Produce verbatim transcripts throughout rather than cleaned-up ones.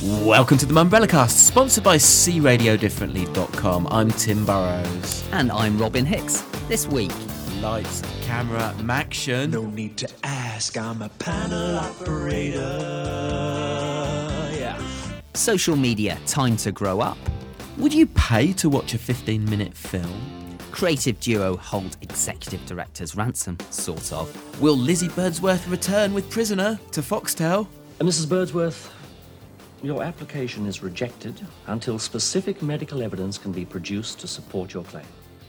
Welcome to the Mumbrella Cast, sponsored by see radio differently dot com. I'm Tim Burrows. And I'm Robin Hicks. This week, lights, camera, Maction. No need to ask, I'm a panel operator. Yeah. Social media, time to grow up. Would you pay to watch a fifteen minute film? Creative duo hold executive director's ransom, sort of. Will Lizzie Birdsworth return with Prisoner to Foxtel? Uh, Missus Birdsworth, your application is rejected until specific medical evidence can be produced to support your claim.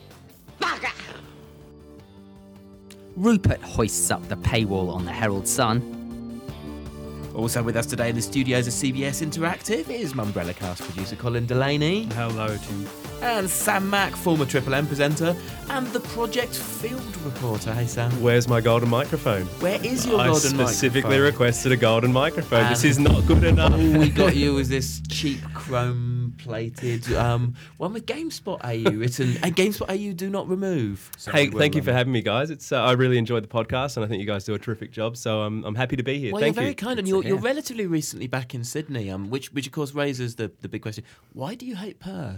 Rupert hoists up the paywall on the Herald Sun. Also with us today in the studios of C B S Interactive is Mumbrella Cast producer Colin Delaney. Hello, Tim. And Sam Mack, former Triple M presenter, and the Project Field reporter. Hey, Sam. Where's my golden microphone? Where is your I golden microphone? I specifically requested a golden microphone. And this is not good enough. All we got you was this cheap chrome-plated um, one with GameSpot A U written. And GameSpot A U do not remove. So hey, we'll, thank you um, for having me, guys. It's uh, I really enjoyed the podcast, and I think you guys do a terrific job. So I'm I'm happy to be here. Well, thank you're very you. kind, and you're, you're relatively recently back in Sydney, um, which which of course raises the, the big question: why do you hate Perth?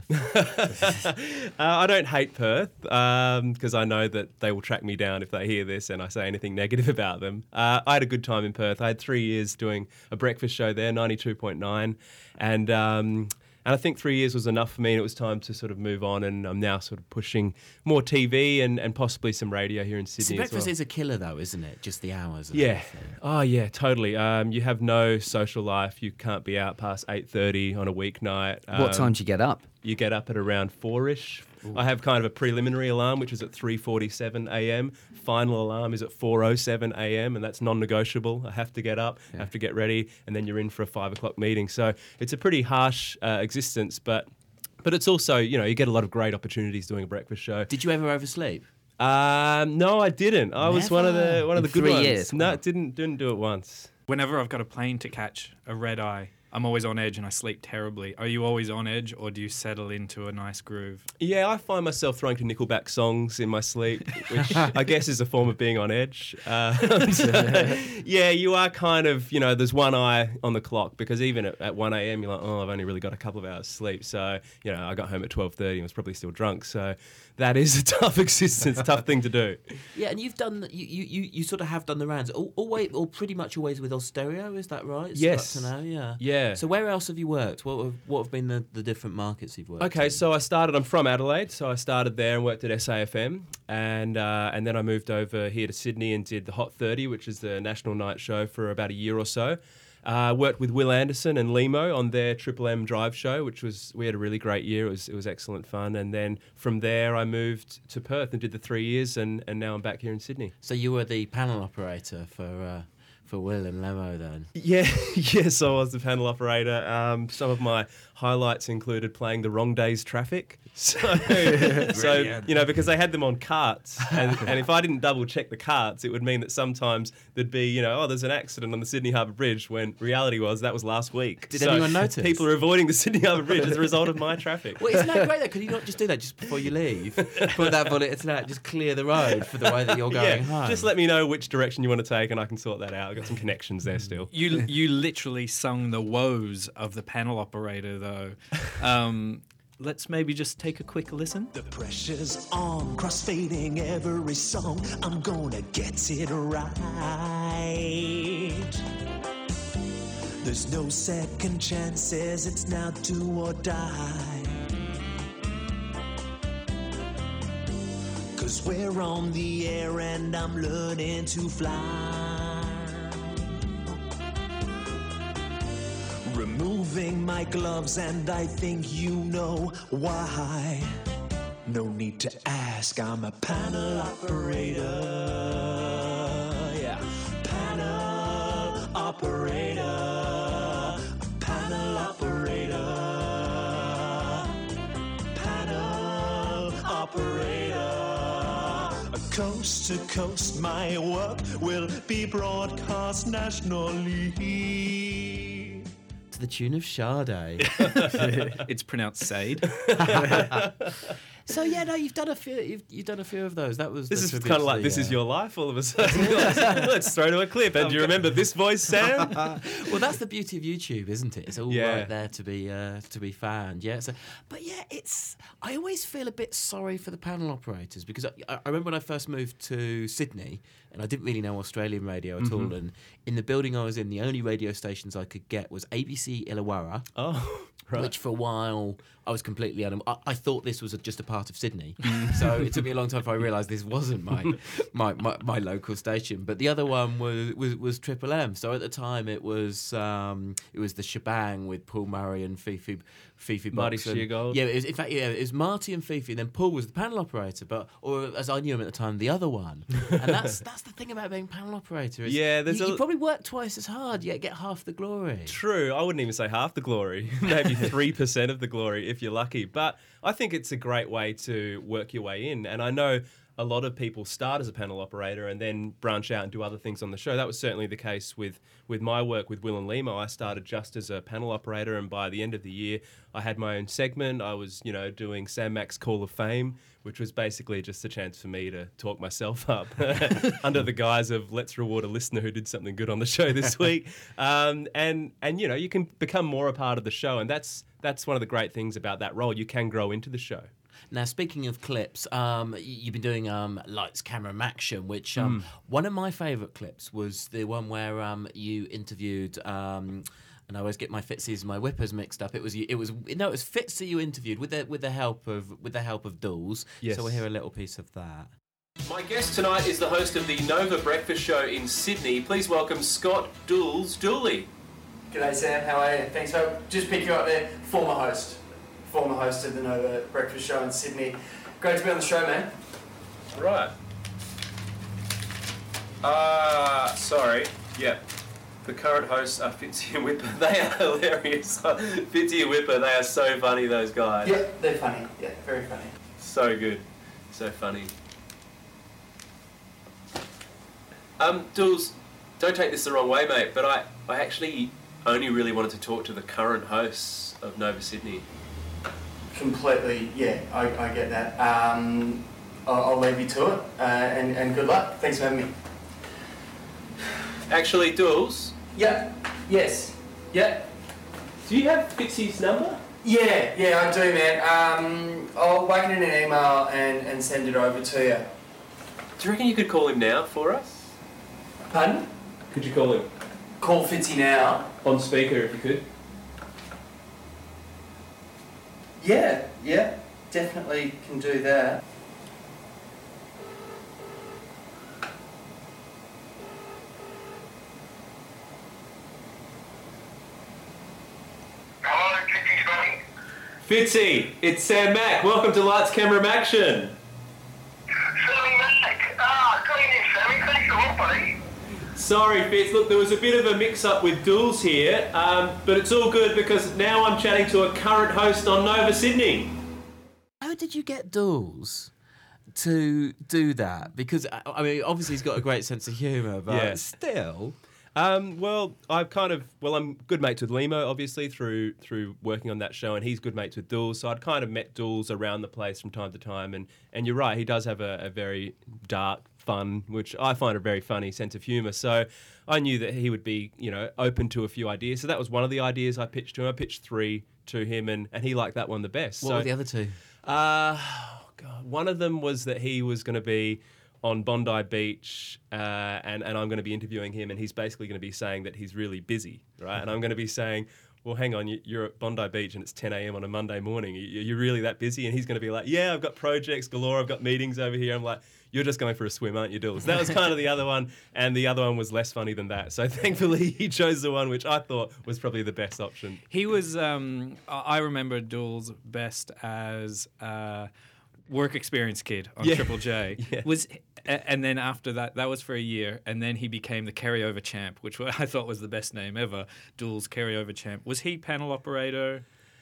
Uh, I don't hate Perth because um, I know that they will track me down if they hear this and I say anything negative about them. Uh, I had a good time in Perth. I had three years doing a breakfast show there, ninety-two point nine, and um, and I think three years was enough for me, and it was time to sort of move on, and I'm now sort of pushing more T V and, and possibly some radio here in Sydney So as breakfast well. is a killer, though, isn't it? Just the hours. And Yeah. everything. Oh, yeah, totally. Um, you have no social life. You can't be out past eight thirty on a weeknight. Um, What time do you get up? You get up at around four-ish. I have kind of a preliminary alarm, which is at three forty-seven a.m. Final alarm is at four oh seven a.m., and that's non-negotiable. I have to get up, yeah. have to get ready, and then you're in for a five o'clock meeting. So it's a pretty harsh uh, existence, but but it's also, you know, you get a lot of great opportunities doing a breakfast show. Did you ever oversleep? Um, no, I didn't. I Never? was one of the one of In the good three ones. years? No, Wow. didn't didn't do it once. Whenever I've got a plane to catch, a red eye, I'm always on edge and I sleep terribly. Are you always on edge, or do you settle into a nice groove? Yeah, I find myself throwing to Nickelback songs in my sleep, which I guess is a form of being on edge. Uh, so, yeah, you are kind of, you know, there's one eye on the clock, because even at, at one a.m. you're like, oh, I've only really got a couple of hours sleep. So, you know, I got home at twelve thirty and was probably still drunk. So that is a tough existence, tough thing to do. Yeah, and you've done, you you, you, you sort of have done the rounds, all, always, or pretty much always with Austereo, is that right? So Yes. up to now, yeah. Yeah. So where else have you worked? What have, what have been the, the different markets you've worked Okay, in? so I started, I'm from Adelaide, so I started there and worked at S A F M, and uh, and then I moved over here to Sydney and did the Hot thirty, which is the national night show, for about a year or so. Uh, worked with Will Anderson and Limo on their Triple M Drive show, which was, we had a really great year. It was it was excellent fun. And then from there I moved to Perth and did the three years, and, and now I'm back here in Sydney. So you were the panel operator for uh, for Will and Lemo then? Yeah, yes, I was the panel operator. Um, some of my highlights included playing the wrong day's traffic. So, so you know, because they had them on carts, and, and if I didn't double check the carts, it would mean that sometimes there'd be, you know, oh, there's an accident on the Sydney Harbour Bridge, when reality was that was last week. Did so anyone notice? People are avoiding the Sydney Harbour Bridge as a result of my traffic. Well, isn't that great though? Could you not just do that just before you leave? Put that bulletin out, just clear the road for the way that you're going yeah, home. just let me know which direction you want to take, and I can sort that out. I've got some connections there still. You you literally sung the woes of the panel operator, though. Um, let's maybe just take a quick listen. The pressure's on, crossfading every song. I'm gonna get it right. There's no second chances, it's now do or die. Cause we're on the air and I'm learning to fly. Removing my gloves and I think you know why. No need to ask, I'm a panel operator. Yeah, panel operator. Panel operator. Panel operator. Coast to coast, my work will be broadcast nationally. To the tune of Sade. It's pronounced Sade. So yeah, no, you've done a few. You've, you've done a few of those. That was This the is tribute kind of to like the, This Is uh, Your Life all of a sudden. Let's throw to a clip. And do you remember this voice, Sam? Well, that's the beauty of YouTube, isn't it? It's all Yeah. right there to be uh, to be found. Yeah. So, but yeah, it's. I always feel a bit sorry for the panel operators because I, I remember when I first moved to Sydney and I didn't really know Australian radio at Mm-hmm. all. And in the building I was in, the only radio stations I could get was A B C Illawarra. Oh, right. Which for a while I was completely un- I, I thought this was a, just a part of Sydney, Mm. so it took me a long time before I realised this wasn't my, my, my my local station. But the other one was was, was Triple M. So at the time it was um, it was the shebang with Paul Murray and Fifi Fifi Marty Box and- Sheargold. Yeah, it was, in fact, yeah, it was Marty and Fifi, and then Paul was the panel operator, but or as I knew him at the time, the other one. And that's that's the thing about being panel operator. Is Yeah, there's you, a- you probably work twice as hard, yet get half the glory. True. I wouldn't even say half the glory. Maybe three percent of the glory if you're lucky. But I think it's a great way to work your way in. And I know a lot of people start as a panel operator and then branch out and do other things on the show. That was certainly the case with, with my work with Will and Limo. I started just as a panel operator, and by the end of the year, I had my own segment. I was, you know, doing Sam Mack's Call of Fame, which was basically just a chance for me to talk myself up under the guise of let's reward a listener who did something good on the show this week. Um, and and you know, you can become more a part of the show, and that's that's one of the great things about that role. You can grow into the show. Now, speaking of clips, um, y- you've been doing um, Lights, Camera, Action, which um, one of my favourite clips was the one where um, you interviewed. Um, and I always get my Fitzies and my Whippers mixed up. It was you- it was no, it was Fitz that you interviewed with the with the help of with the help of Dools. Yes. So we'll hear a little piece of that. My guest tonight is the host of the Nova Breakfast Show in Sydney. Please welcome Scott Dools Dooley. G'day Sam, how are you? Thanks. So just pick you up there, former host, former host of the Nova Breakfast Show in Sydney. Great to be on the show, man. Right. Uh, sorry. Yeah. The current hosts are Fitzy and Whipper. They are hilarious. Fitzy and Whipper, they are so funny, those guys. Yeah, they're funny. Yeah, very funny. So good. So funny. Um, Dools, don't take this the wrong way, mate, but I, I actually only really wanted to talk to the current hosts of Nova Sydney. Completely, yeah, I, I get that. Um, I'll, I'll leave you to it, uh, and, and good luck. Thanks for having me. Actually, Dools, Yeah, yes, yeah. do you have Fitzy's number? Yeah, yeah, I do, man. Um, I'll whack it in an email and, and send it over to you. Do you reckon you could call him now for us? Pardon? Could you call him? Call Fitzy now. On speaker if you could. Yeah, yeah, definitely can do that. Hello, Fitzy speaking. Fitzy, it's Sam Mack. Welcome to Lights, Camera, Action. Sammy Mack. Ah, good evening, Sammy. Thanks a lot, buddy. Sorry, Fitz. Look, there was a bit of a mix-up with Dools here, um, but it's all good because now I'm chatting to a current host on Nova Sydney. How did you get Dools to do that? Because I I mean, obviously he's got a great sense of humour, but Yeah. still. Um, well, I've kind of well, I'm good mates with Limo, obviously through through working on that show, and he's good mates with Dools. So I'd kind of met Dools around the place from time to time, and and you're right, he does have a, a very dark, fun, which I find a very funny sense of humour. So I knew that he would be, you know, open to a few ideas. So that was one of the ideas I pitched to him. I pitched three to him, and and he liked that one the best. What so, were the other two? Uh, oh God. One of them was that he was going to be on Bondi Beach, uh, and, and I'm going to be interviewing him, and he's basically going to be saying that he's really busy, right? And I'm going to be saying, well, hang on, you, you're at Bondi Beach and it's ten a.m. on a Monday morning. You, you're really that busy? And he's going to be like, yeah, I've got projects galore. I've got meetings over here. I'm like, you're just going for a swim, aren't you, Dools? That was kind of the other one, and the other one was less funny than that. So thankfully, he chose the one which I thought was probably the best option. He was, um, I I remember Dools best as a work experience kid on Yeah. Triple J. Yeah. Was, a- and then after that, that was for a year, and then he became the carryover champ, which I thought was the best name ever, Dools carryover champ. Was he panel operator?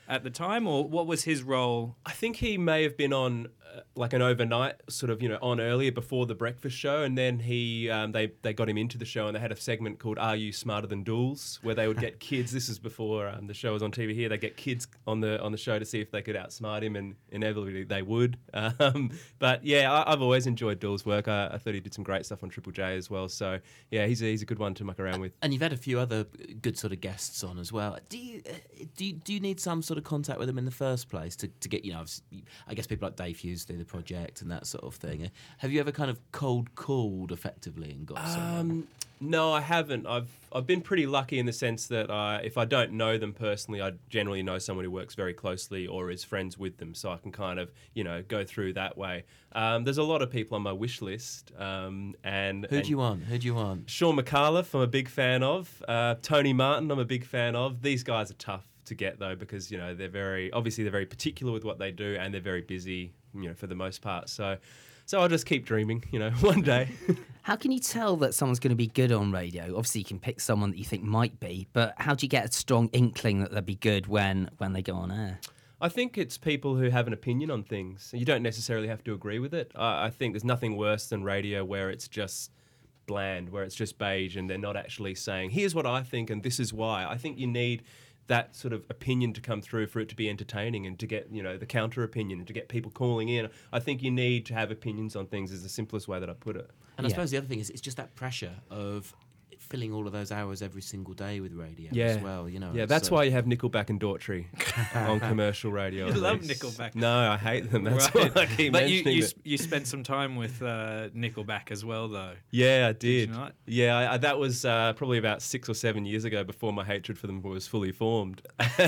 at the time, or what was his role? I think he may have been on uh, like an overnight, sort of, you know, on earlier before the breakfast show, and then he um, they they got him into the show, and they had a segment called "Are You Smarter Than Duels?" where they would get kids. This is before um, the show was on T V here. They get kids on the on the show to see if they could outsmart him, and inevitably they would. Um, but yeah, I, I've always enjoyed Duels' work. I, I thought he did some great stuff on Triple J as well. So yeah, he's a, he's a good one to muck around with. And you've had a few other good sort of guests on as well. Do you uh, do you, do you need some sort of contact with them in the first place to, to get, you know, I guess people like Dave Hughes do the project and that sort of thing. Have you ever kind of cold called effectively and got some? Um, no, I haven't. I've I've been pretty lucky in the sense that uh, if I don't know them personally, I generally know someone who works very closely or is friends with them, so I can kind of, you know, go through that way. Um, there's a lot of people on my wish list. Um, and Who and do you want? Who do you want? Sean McAuliffe, I'm a big fan of. Uh, Tony Martin, I'm a big fan of. These guys are tough to get though, because, you know, they're very, obviously they're very particular with what they do, and they're very busy, you know, for the most part. So, so I'll just keep dreaming, you know, one day. How can you tell that someone's going to be good on radio? Obviously, you can pick someone that you think might be, but how do you get a strong inkling that they'll be good when, when they go on air? I think it's people who have an opinion on things. You don't necessarily have to agree with it. I, I think there's nothing worse than radio where it's just bland, where it's just beige, and they're not actually saying, here's what I think and this is why. I think you need that sort of opinion to come through for it to be entertaining, and to get, you know, the counter opinion, and to get people calling in. I think you need to have opinions on things is the simplest way that I put it. And I Yeah. suppose the other thing is it's just that pressure of filling all of those hours every single day with radio Yeah. as well, you know. Yeah, it's, that's uh, why you have Nickelback and Daughtry on commercial radio. You at love least. Nickelback. No, I hate them. That's Right. why I keep But you, mentioning you, it. s- you spent some time with uh, Nickelback as well, though. Yeah, I you did. not? Yeah, I, I, that was uh, probably about six or seven years ago, before my hatred for them was fully formed,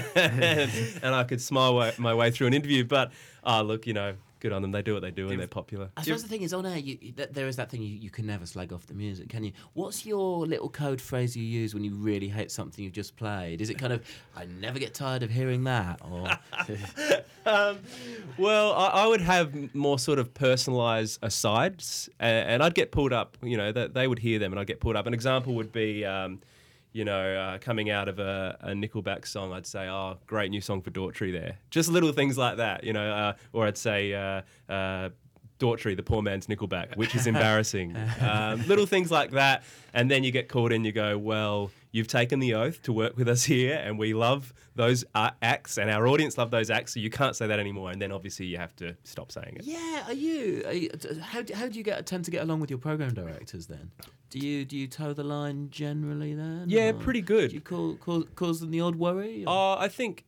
and, and I could smile way, my way through an interview. But ah, look, you know, good on them. They do what they do, and they're popular. I suppose the thing is, on air, you, th- there is that thing you, you can never slag off the music, can you? What's your little code phrase you use when you really hate something you've just played? Is it kind of, I never get tired of hearing that? Or Um, well, I, I would have more sort of personalised asides, and, and I'd get pulled up. You know, that they would hear them, and I'd get pulled up. An example would be, um, you know, uh, coming out of a, a Nickelback song, I'd say, "Oh, great new song for Daughtry there." Just little things like that, you know, uh, or I'd say. Uh, uh, Daughtry, the poor man's Nickelback, which is embarrassing. um, little things like that, and then you get called in. You go, well, you've taken the oath to work with us here, and we love those uh, acts, and our audience love those acts, so you can't say that anymore. And then obviously you have to stop saying it. yeah, are you? Are you t- how, do- how do you get tend to get along with your program directors then? Do you do you toe the line generally then? Yeah, or pretty good. Do you call, call, cause them the odd worry? or- Oh, I think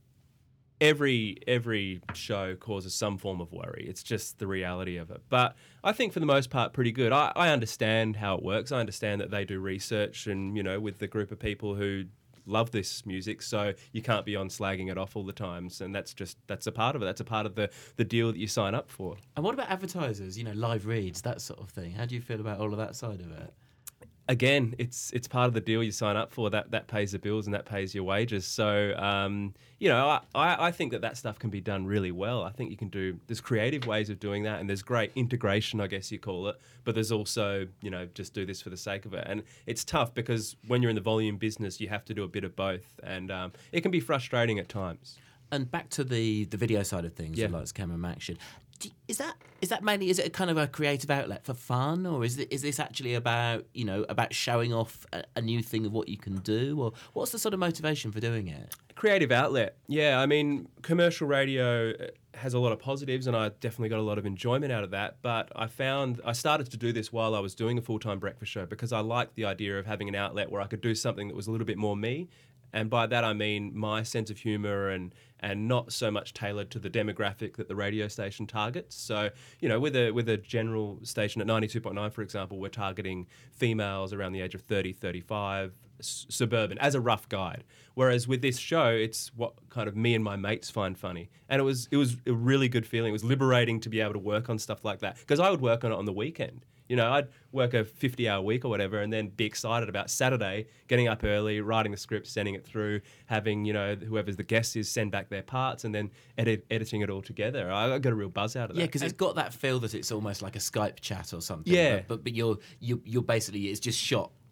every every show causes some form of worry. It's just the reality of it. But I think for the most part, pretty good. I, I understand how it works. I understand that they do research, and, you know, with the group of people who love this music, so you can't be on slagging it off all the times, and that's just that's a part of it. That's a part of the the deal that you sign up for. And what about advertisers? You know, live reads, that sort of thing. How do you feel about all of that side of it? Again, it's it's part of the deal you sign up for. That that pays the bills and that pays your wages. So, um, you know, I, I I think that that stuff can be done really well. I think you can do, there's creative ways of doing that, and there's great integration, I guess you call it. But there's also, you know, just do this for the sake of it. And it's tough because when you're in the volume business, you have to do a bit of both. And um, it can be frustrating at times. And back to the, the video side of things, Yeah. the lights, camera, and action. Do, is that is that mainly, is it a kind of a creative outlet for fun, or is it, is this actually about, you know, about showing off a, a new thing of what you can do, or what's the sort of motivation for doing it? Creative outlet. Yeah, I mean, commercial radio has a lot of positives, and I definitely got a lot of enjoyment out of that. But I found I started to do this while I was doing a full-time breakfast show, because I liked the idea of having an outlet where I could do something that was a little bit more me. And by that I mean my sense of humour, and and not so much tailored to the demographic that the radio station targets. So, you know, with a with a general station at ninety-two point nine, for example, we're targeting females around the age of thirty, thirty-five, s- suburban, as a rough guide. Whereas with this show, it's what kind of me and my mates find funny. And it was it was a really good feeling. It was liberating to be able to work on stuff like that, because I would work on it on the weekend. You know, I'd work a fifty-hour week or whatever, and then be excited about Saturday, getting up early, writing the script, sending it through, having, you know, whoever's the guest is send back their parts, and then edit, editing it all together. I, I got a real buzz out of that. Yeah, because it's got that feel that it's almost like a Skype chat or something. Yeah. But, but, but you're, you're, you're basically, it's just shot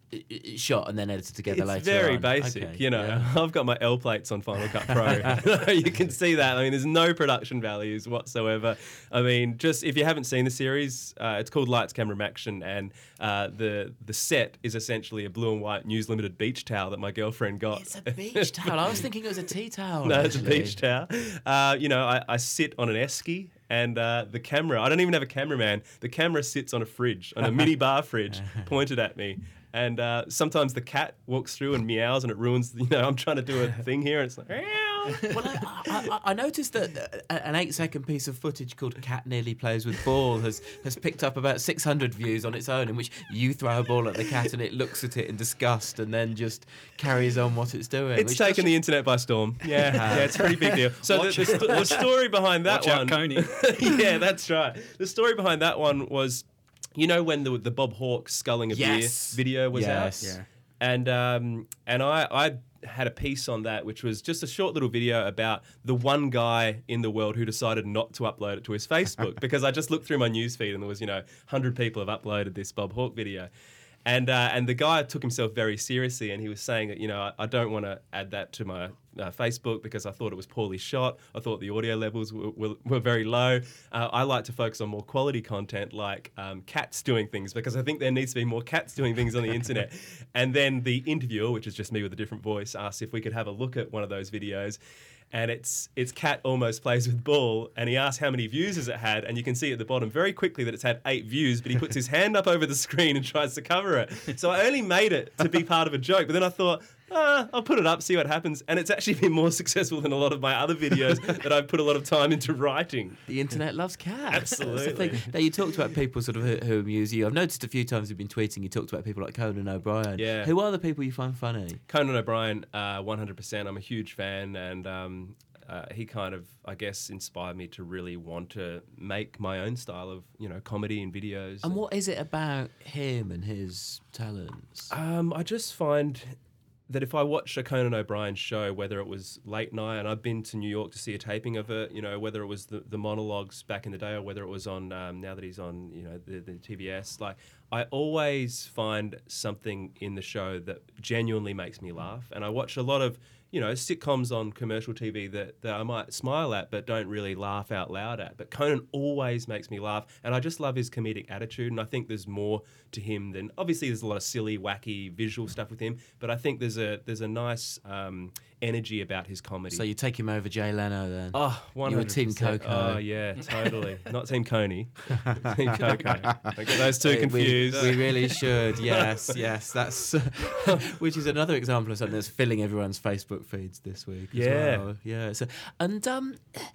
i- i- shot and then edited together It's later very on. basic, Okay, you know. yeah. I've got my L plates on Final Cut Pro. You can see that. I mean, there's no production values whatsoever. I mean, just if you haven't seen the series, uh, it's called Lights, Camera, Action, and uh, the the set is essentially a blue and white News Limited beach towel that my girlfriend got. It's a beach towel. I was thinking it was a tea towel. No, it's a actually. beach towel. Uh, you know, I, I sit on an esky. And uh, the camera, I don't even have a cameraman. The camera sits on a fridge, on a mini bar fridge, pointed at me. And uh, sometimes the cat walks through and meows and it ruins, you know, I'm trying to do a thing here and it's like, meow. Well, I, I, I noticed that an eight-second piece of footage called "Cat Nearly Plays with Ball" has has picked up about six hundred views on its own, in which you throw a ball at the cat and it looks at it in disgust and then just carries on what it's doing. It's which taken does- the internet by storm. Yeah, yeah, it's a pretty big deal. So the, the, sto- the story behind that Watch out, one, Coney. yeah, that's right. The story behind that one was, you know, when the the Bob Hawke sculling a Yes. beer video was Yes. out, Yeah. and um, and I I had a piece on that, which was just a short little video about the one guy in the world who decided not to upload it to his Facebook, because I just looked through my newsfeed and there was, you know, one hundred people have uploaded this Bob Hawke video. And uh, and the guy took himself very seriously, and he was saying that, you know, I, I don't want to add that to my uh, Facebook because I thought it was poorly shot. I thought the audio levels were, were, were very low. Uh, I like to focus on more quality content like um, cats doing things, because I think there needs to be more cats doing things on the internet. And then the interviewer, which is just me with a different voice, asked if we could have a look at one of those videos. And it's it's cat almost plays with ball, and he asked how many views has it had, and you can see at the bottom very quickly that it's had eight views, but he puts his hand up over the screen and tries to cover it. So I only made it to be part of a joke, but then I thought, ah, I'll put it up, see what happens, and it's actually been more successful than a lot of my other videos that I've put a lot of time into writing. The internet loves cats. Absolutely. That's the thing. Now, you talked about people sort of who, who amuse you. I've noticed a few times you've been tweeting, you talked about people like Conan O'Brien. Yeah. Who are the people you find funny? Conan O'Brien, uh, one hundred percent. I'm a huge fan, and um, uh, he kind of, I guess, inspired me to really want to make my own style of, you know, comedy and videos. And what is it about him and his talents? Um, I just find that if I watch a Conan O'Brien show, whether it was late night, and I've been to New York to see a taping of it, you know, whether it was the, the monologues back in the day or whether it was on, um, now that he's on, you know, the, the T B S, like, I always find something in the show that genuinely makes me laugh. And I watch a lot of, you know, sitcoms on commercial T V that, that I might smile at but don't really laugh out loud at. But Conan always makes me laugh, and I just love his comedic attitude, and I think there's more to him than, obviously there's a lot of silly, wacky visual stuff with him, but I think there's a there's a nice um, energy about his comedy. So you take him over Jay Leno then? Oh, one You were hundred Team percent. Coco. Oh, yeah, totally. Not Team Coney. Team Coco. I get those two We- confused. We, we really should. Yes, yes. That's which is another example of something that's filling everyone's Facebook feeds this week. as Yeah. well. Yeah. So, and um,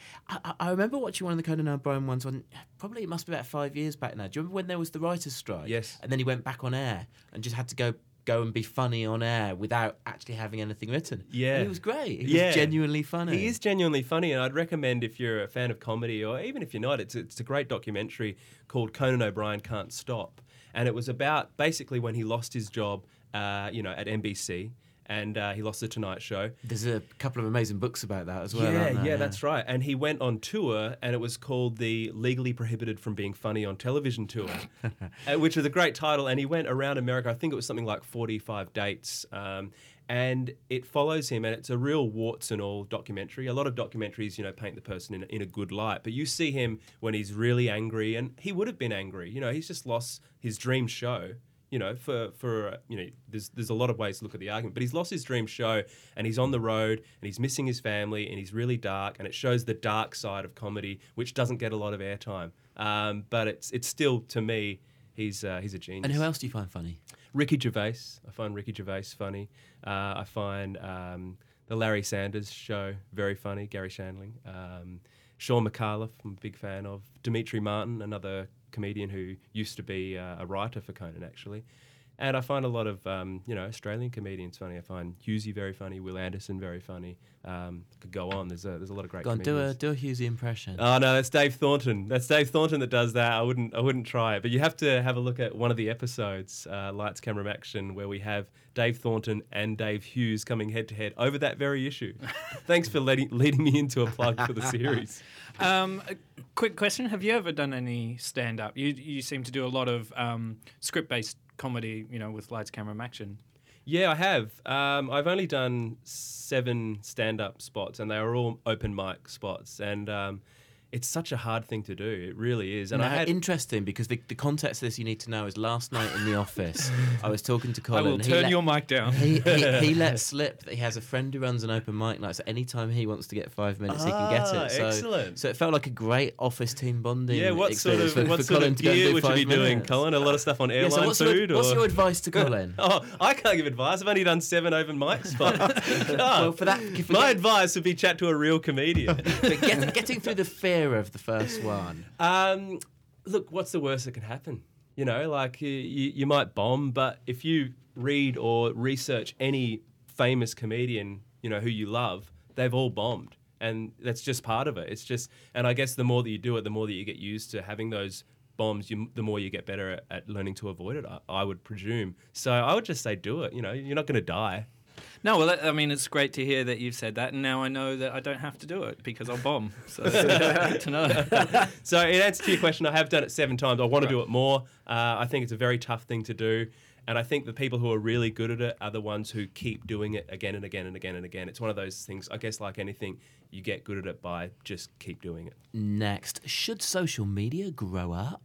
I, I remember watching one of the Conan O'Brien ones on, probably it must be about five years back now. Do you remember when there was the writers' strike? Yes. And then he went back on air and just had to go. Go and be funny on air without actually having anything written. Yeah. And he was great. He Yeah. was genuinely funny. He is genuinely funny, and I'd recommend, if you're a fan of comedy, or even if you're not, it's it's a great documentary called Conan O'Brien Can't Stop, and it was about basically when he lost his job, uh, you know, at N B C, and uh, he lost the Tonight Show. There's a couple of amazing books about that as well. yeah, aren't there? yeah, that's right. And he went on tour, and it was called the Legally Prohibited from Being Funny on Television Tour, uh, which is a great title. And he went around America. I think it was something like forty-five dates. Um, and it follows him, and it's a real warts and all documentary. A lot of documentaries, you know, paint the person in a, in a good light, but you see him when he's really angry, and he would have been angry. You know, he's just lost his dream show. You know, for, for uh, you know, there's there's a lot of ways to look at the argument, but he's lost his dream show, and he's on the road, and he's missing his family, and he's really dark, and it shows the dark side of comedy, which doesn't get a lot of airtime. Um, but it's it's still, to me, he's uh, he's a genius. And who else do you find funny? Ricky Gervais. I find Ricky Gervais funny. Uh, I find um, the Larry Sanders Show very funny. Gary Shandling. Um, Sean McAuliffe, I'm a big fan of. Dimitri Martin, another comedian who used to be uh, a writer for Conan, actually. And I find a lot of, um, you know, Australian comedians funny. I find Hughesy very funny, Will Anderson very funny. Um, could go on. There's a there's a lot of great Go on, do comedians. a do a Hughesy impression. Oh no, that's Dave Thornton. That's Dave Thornton that does that. I wouldn't I wouldn't try it. But you have to have a look at one of the episodes, uh, Lights, Camera, Action, where we have Dave Thornton and Dave Hughes coming head to head over that very issue. Thanks for letting, leading me into a plug for the series. Um, a quick question: have you ever done any stand-up? You you seem to do a lot of um, script-based comedy, you know, with Lights, Camera, Action. Yeah, I have. Um, I've only done seven stand-up spots, and they are all open mic spots. And um, it's such a hard thing to do. It really is. And No, I had interesting, because the, the context of this you need to know is last night in the office, I was talking to I Colin. will He turn let- your mic down. He, he, he let slip that he has a friend who runs an open mic night, so anytime he wants to get five minutes, he can get Ah, it. So, excellent. So it felt like a great office team bonding. yeah, what sort experience of for, what for sort Colin of to go and gear do would you five be doing, minutes. Colin? A lot of stuff on Yeah, airline so what's, food, your, what's or your advice to Colin? oh, I can't give advice. I've only done seven open mic spots. Well, for that, for My get- advice would be chat to a real comedian. but get, getting through the fear of the first one. Um, look, what's the worst that can happen? You know, like you, you, you might bomb, but if you read or research any famous comedian, you know, who you love, they've all bombed. And that's just part of it. It's just, and I guess the more that you do it, the more that you get used to having those bombs, you, the more you get better at, at learning to avoid it, I, I would presume. So I would just say do it. You know, you're not going to die. No, well, I mean, it's great to hear that you've said that, and now I know that I don't have to do it because I'll bomb. So good to know. So in answer to your question, I have done it seven times. I want to do it more. Uh, I think it's a very tough thing to do. And I think the people who are really good at it are the ones who keep doing it again and again and again and again. It's one of those things, I guess, like anything, you get good at it by just keep doing it. Next, should social media grow up?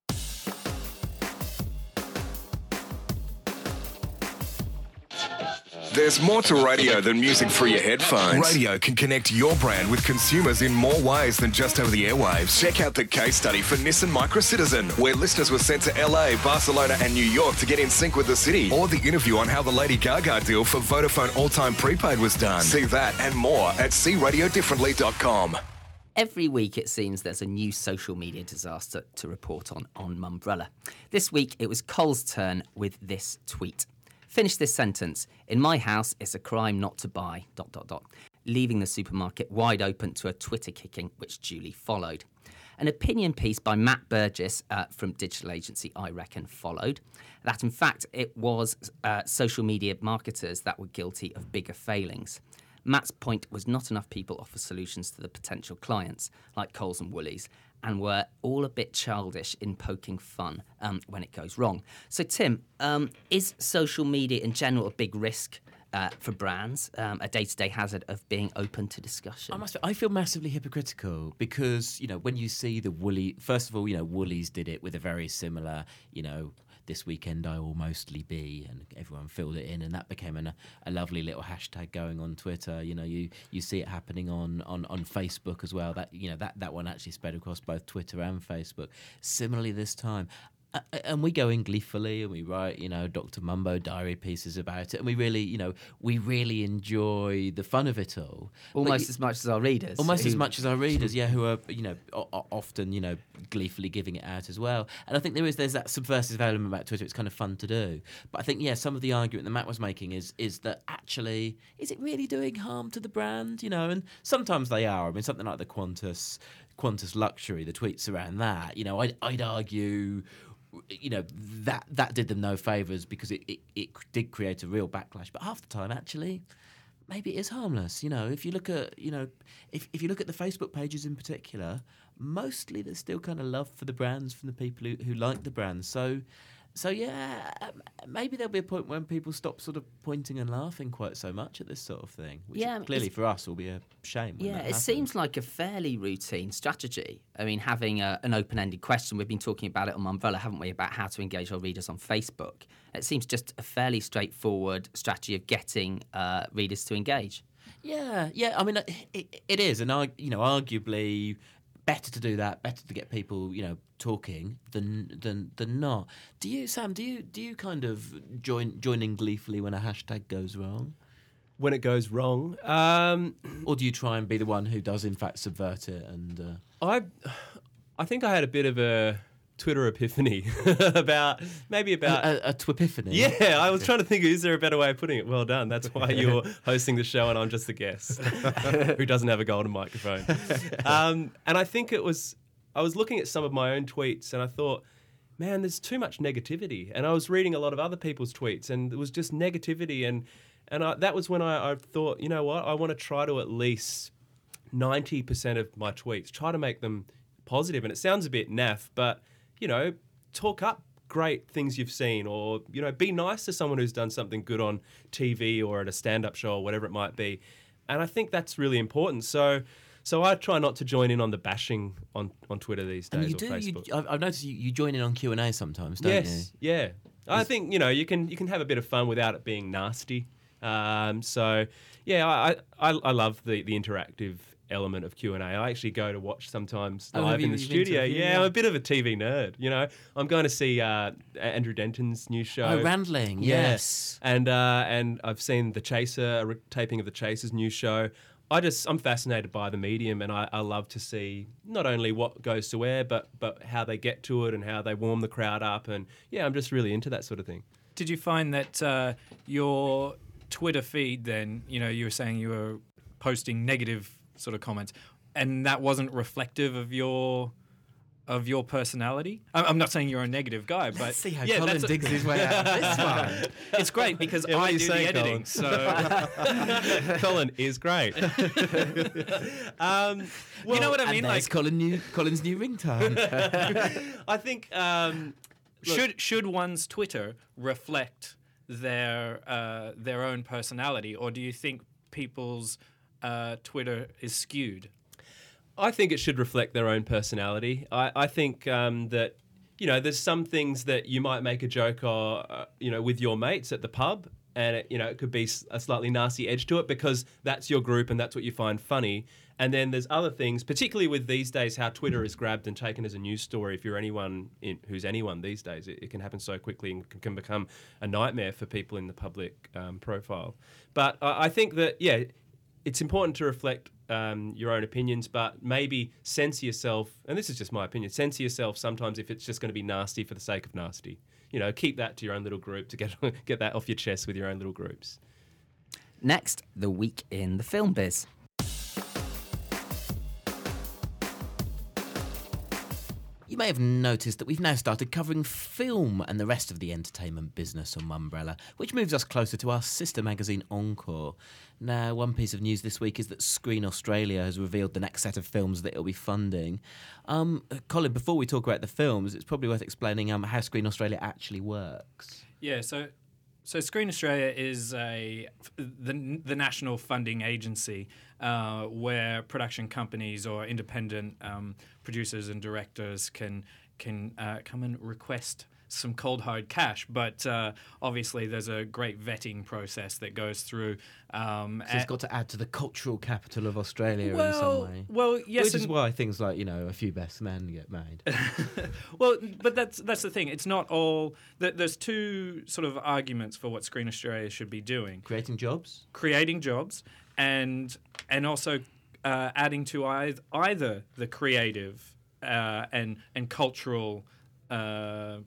There's more to radio than music through your headphones. Radio can connect your brand with consumers in more ways than just over the airwaves. Check out the case study for Nissan Micro Citizen, where listeners were sent to L A, Barcelona and New York to get in sync with the city. Or the interview on how the Lady Gaga deal for Vodafone All-Time Prepaid was done. See that and more at see radio differently dot com. Every week, it seems there's a new social media disaster to report on on Mumbrella. This week, it was Cole's turn with this tweet. Finish this sentence. In my house, it's a crime not to buy, dot, dot, dot, leaving the supermarket wide open to a Twitter kicking, which duly followed. An opinion piece by Matt Burgess uh, from digital agency I Reckon followed. That, in fact, it was uh, social media marketers that were guilty of bigger failings. Matt's point was not enough people offer solutions to the potential clients, like Coles and Woolies, and were all a bit childish in poking fun um, when it goes wrong. So, Tim, um, is social media in general a big risk uh, for brands, um, a day-to-day hazard of being open to discussion? I must. I feel massively hypocritical because, you know, when you see the Woolly, first of all, you know, Woolies did it with a very similar, you know, this weekend I will mostly be, and everyone filled it in, and that became an, a lovely little hashtag going on Twitter. You know, you, you see it happening on, on, on Facebook as well. That you know that, that one actually spread across both Twitter and Facebook. Similarly this time. Uh, and we go in gleefully and we write, you know, Doctor Mumbo diary pieces about it, and we really, you know, we really enjoy the fun of it all. Almost But, as much as our readers. Almost who- as much as our readers, yeah, who are, you know, o- o- often, you know, gleefully giving it out as well. And I think there is there's that subversive element about Twitter. It's kind of fun to do. But I think, yeah, some of the argument that Matt was making is is that actually, is it really doing harm to the brand? You know, and sometimes they are. I mean, something like the Qantas Qantas Luxury, the tweets around that, you know, I'd, I'd argue, you know, that that did them no favours because it, it, it did create a real backlash. But half the time, actually, maybe it is harmless. You know, if you look at, you know, if, if you look at the Facebook pages in particular, mostly there's still kind of love for the brands from the people who, who like the brands. So, so yeah, um, maybe there'll be a point when people stop sort of pointing and laughing quite so much at this sort of thing, which Yeah, clearly it's- for us will be a shame. when Yeah, that it happens. seems like a fairly routine strategy. I mean, having a, an open-ended question, we've been talking about it on Umbrella, haven't we, about how to engage our readers on Facebook. It seems just a fairly straightforward strategy of getting uh, readers to engage. Yeah, yeah. I mean, it, it is, and I, you know, arguably better to do that, better to get people, you know, talking than than than not. Do you, Sam? Do you do you kind of join join in gleefully when a hashtag goes wrong, When it goes wrong, um, or do you try and be the one who does in fact subvert it? And uh... I, I think I had a bit of a Twitter epiphany about maybe about a, a, a twipiphany? Yeah, I was trying to think, is there a better way of putting it? Well done. That's why you're hosting the show and I'm just the guest who doesn't have a golden microphone. Um, and I think it was, I was looking at some of my own tweets and I thought, man, there's too much negativity. And I was reading a lot of other people's tweets and it was just negativity. And, and I, that was when I, I thought, you know what, I want to try to at least ninety percent of my tweets, try to make them positive. And it sounds a bit naff, but, you know, talk up great things you've seen, or, you know, be nice to someone who's done something good on T V or at a stand-up show or whatever it might be. And I think that's really important. So so I try not to join in on the bashing on, on Twitter these days And you or do. Facebook. You, I've I've noticed you, you join in on Q and A sometimes, don't yes, you? yeah. I think, you know, you can you can have a bit of fun without it being nasty. Um, so, yeah, I, I I love the, the interactive element of Q and A. I actually go to watch sometimes Oh, live have you- in the you've been to studio. a few, Yeah, yeah. I'm a bit of a T V nerd, you know. I'm going to see uh, Andrew Denton's new show. Oh, Randling, Yeah. yes. And uh, and I've seen The Chaser, a re- taping of The Chaser's new show. I just, I'm fascinated by the medium, and I, I love to see not only what goes to air, but but how they get to it and how they warm the crowd up. And yeah, I'm just really into that sort of thing. Did you find that uh, your Twitter feed then, you know, you were saying you were posting negative sort of comments, and that wasn't reflective of your of your personality? I- I'm not saying you're a negative guy, but Let's see how yeah, Colin that's a- digs his way out of this one. It's great because Yeah, what I are you do saying, the editing, Colin? so Colin is great. um, you know what I And mean. there's Like, Colin new, Colin's new ringtone. I think um, look, should should one's Twitter reflect their uh, their own personality, or do you think people's uh, Twitter is skewed? I think it should reflect their own personality. I, I think um, that, you know, there's some things that you might make a joke or, uh, you know, with your mates at the pub, and, it, you know, it could be s- a slightly nasty edge to it because that's your group and that's what you find funny. And then there's other things, particularly with these days, how Twitter is grabbed and taken as a news story. If you're anyone in, who's anyone these days, it, it can happen so quickly and can, can become a nightmare for people in the public um, profile. But I, I think that, yeah, it's important to reflect um, your own opinions, but maybe censor yourself, and this is just my opinion, censor yourself sometimes if it's just going to be nasty for the sake of nasty. You know, keep that to your own little group to get get that off your chest with your own little groups. Next, the week in the film biz. You may have noticed that we've now started covering film and the rest of the entertainment business on Mumbrella, which moves us closer to our sister magazine Encore. Now, one piece of news this week is that Screen Australia has revealed the next set of films that it'll be funding. Um, Colin, before we talk about the films, it's probably worth explaining um, how Screen Australia actually works. Yeah, so so Screen Australia is a the the national funding agency uh, where production companies or independent um, producers and directors can can uh, come and request some cold hard cash, but uh, obviously there's a great vetting process that goes through. Um, So it's got to add to the cultural capital of Australia in well, some way. well, yes, Which is and- why things like, you know, A Few Best Men get made. Well, but that's that's the thing. It's not all. th- There's two sort of arguments for what Screen Australia should be doing: Creating jobs? creating jobs, and and also uh, adding to either, either the creative uh, and and cultural uh,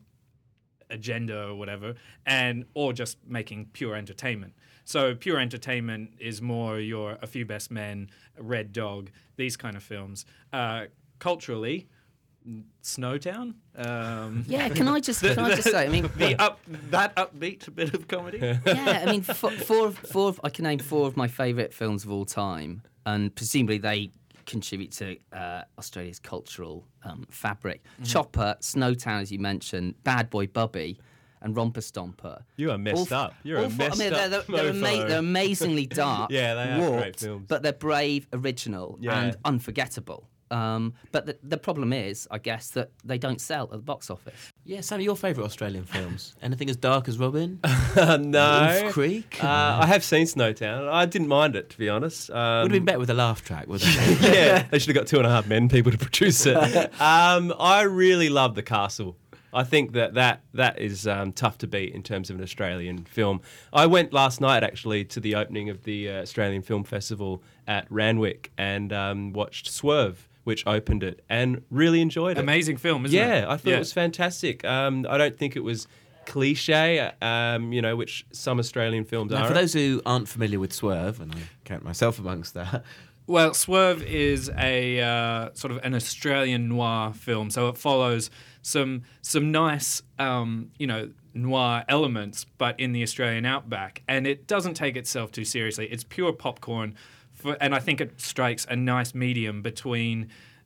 agenda or whatever, and or just making pure entertainment. So pure entertainment is more your A Few Best Men, Red Dog, these kind of films. Uh, culturally, Snowtown. Um, Yeah, can I just can I just say? I mean, the up that upbeat bit of comedy. yeah, I mean, four, four, four of, I can name four of my favourite films of all time, and presumably they contribute to uh, Australia's cultural um, fabric. Mm-hmm. Chopper, Snowtown, as you mentioned, Bad Boy Bubby, and Romper Stomper. You are messed All f- up. You're all a four- messed I mean, they're, up they're, they're, ama- mofo. they're amazingly dark, Yeah, they are warped, great films. but they're brave, original, Yeah. and unforgettable. Um, but the, the problem is, I guess, that they don't sell at the box office. Yeah, Sammy, your favourite Australian films? Anything as dark as Robin? no. Wolf Creek? Uh, I have seen Snowtown. I didn't mind it, to be honest. Um, Would have been better with a laugh track, wouldn't it? yeah, they should have got Two and a Half Men people to produce it. Um, I really love The Castle. I think that that, that is um, tough to beat in terms of an Australian film. I went last night, actually, to the opening of the uh, Australian Film Festival at Randwick and um, watched Swerve, which opened it, and really enjoyed it. Amazing film, isn't yeah, it? I thought it was fantastic. Um, I don't think it was cliche, um, you know, which some Australian films Now, are. for those who aren't familiar with Swerve, and I count myself amongst that, Well, Swerve is a uh, sort of an Australian noir film, so it follows some some nice, um, you know, noir elements, but in the Australian outback, and it doesn't take itself too seriously. It's pure popcorn, for, and I think it strikes a nice medium between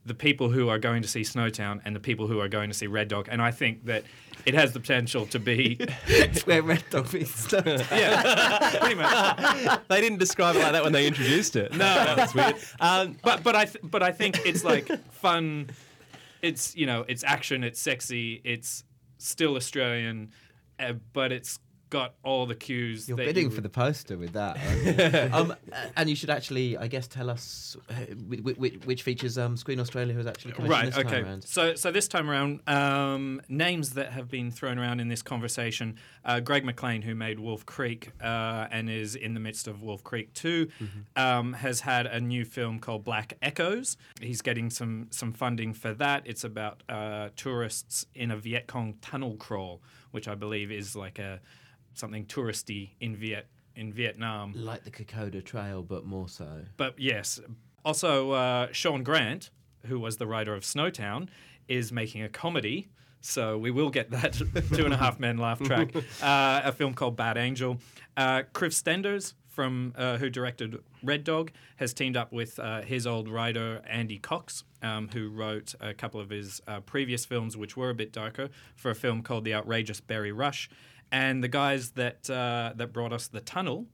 the people who are going to see Snowtown and the people who are going to see Red Dog. And I think that it has the potential to be... It's where Red Dog meets Snowtown. Yeah, pretty much. They didn't describe it like that when they introduced it. No. That was weird. Um, But but I th- but I think it's like fun. It's you know it's action. It's sexy. It's still Australian, uh, but it's got all the cues. You're that bidding you for would- the poster with that. aren't you? um, and you should actually, I guess, tell us uh, which, which, which features um, Screen Australia has actually commissioned Right. this Okay. time around. So so this time around, um, names that have been thrown around in this conversation: uh, Greg McLean, who made Wolf Creek uh, and is in the midst of Wolf Creek two, um, has had a new film called Black Echoes. He's getting some some funding for that. It's about uh, tourists in a Viet Cong tunnel crawl, which I believe is like a something touristy in Viet in Vietnam. Like the Kokoda Trail, but more so. But yes, also uh, Sean Grant, who was the writer of Snowtown, is making a comedy. So we will get that Two and a Half Men laugh track. Uh, a film called Bad Angel. Uh, Kriv Stenders, from uh, who directed Red Dog, has teamed up with uh, his old writer Andy Cox, um, who wrote a couple of his uh, previous films, which were a bit darker, for a film called The Outrageous Berry Rush. And the guys that uh, that brought us The Tunnel,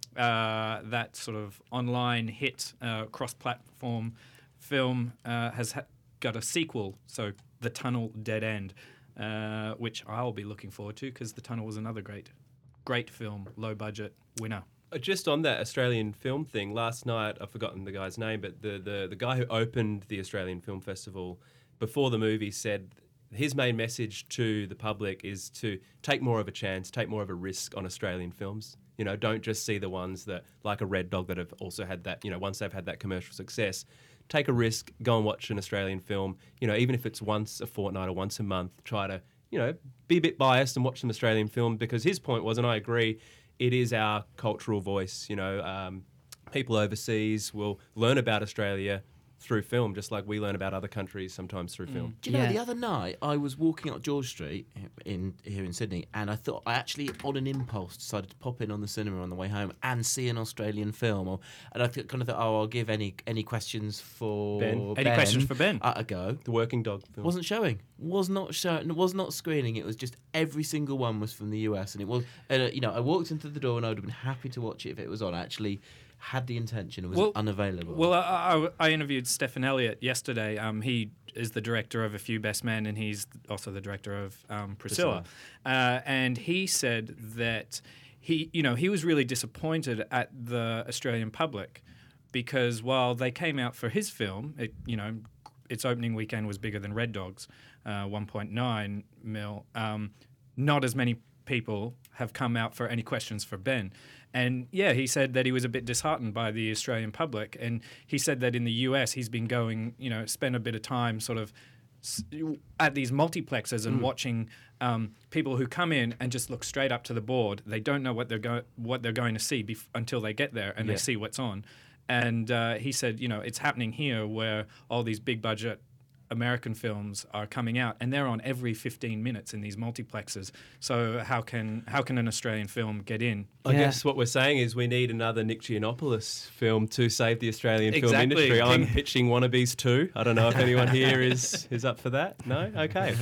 uh, that sort of online hit uh, cross-platform film, uh, has ha- got a sequel, so The Tunnel Dead End, uh, which I'll be looking forward to because The Tunnel was another great, great film, low-budget winner. Uh, Just on that Australian film thing, last night, I've forgotten the guy's name, but the, the, the guy who opened the Australian Film Festival before the movie said his main message to the public is to take more of a chance, take more of a risk on Australian films. You know, don't just see the ones that, like a Red Dog, that have also had that, you know, once they've had that commercial success, take a risk, go and watch an Australian film, you know, even if it's once a fortnight or once a month, try to, you know, be a bit biased and watch some Australian film, because his point was, and I agree, it is our cultural voice. You know, um, people overseas will learn about Australia through film, just like we learn about other countries sometimes through film. Do you know, Yeah. the other night I was walking up George Street in here in Sydney, and I thought I actually, on an impulse, decided to pop in on the cinema on the way home and see an Australian film. Or, and I th- kind of thought, oh, I'll give any any questions for Ben. Any questions for Ben? a, a go. The Working Dog film. Wasn't showing. Was not showing. Was not screening. It was just every single one was from the U S, and it was. Uh, you know, I walked into the door and I would have been happy to watch it if it was on. I actually had the intention. It was Well- unavailable. Well, I, I, I interviewed Stephen Elliott yesterday. Um, he is the director of A Few Best Men, and he's also the director of um, Priscilla. Uh, and he said that he, you know, he was really disappointed at the Australian public because while they came out for his film, it, you know, its opening weekend was bigger than Red Dog's, uh, one point nine mil. Um, not as many people have come out for any questions for Ben. And yeah, he said that he was a bit disheartened by the Australian public. And he said that in the U S, he's been going, you know, spend a bit of time sort of s- at these multiplexes and watching um, people who come in and just look straight up to the board. They don't know what they're, go- what they're going to see bef- until they get there and Yeah. they see what's on. And uh, he said, you know, it's happening here where all these big budget American films are coming out, and they're on every fifteen minutes in these multiplexes. So how can how can an Australian film get in? I Yeah. guess what we're saying is we need another Nick Giannopoulos film to save the Australian film Exactly. industry. I'm King- pitching Wannabes two. I don't know if anyone here is is up for that. No? Okay.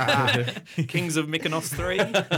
Kings of Mykonos three.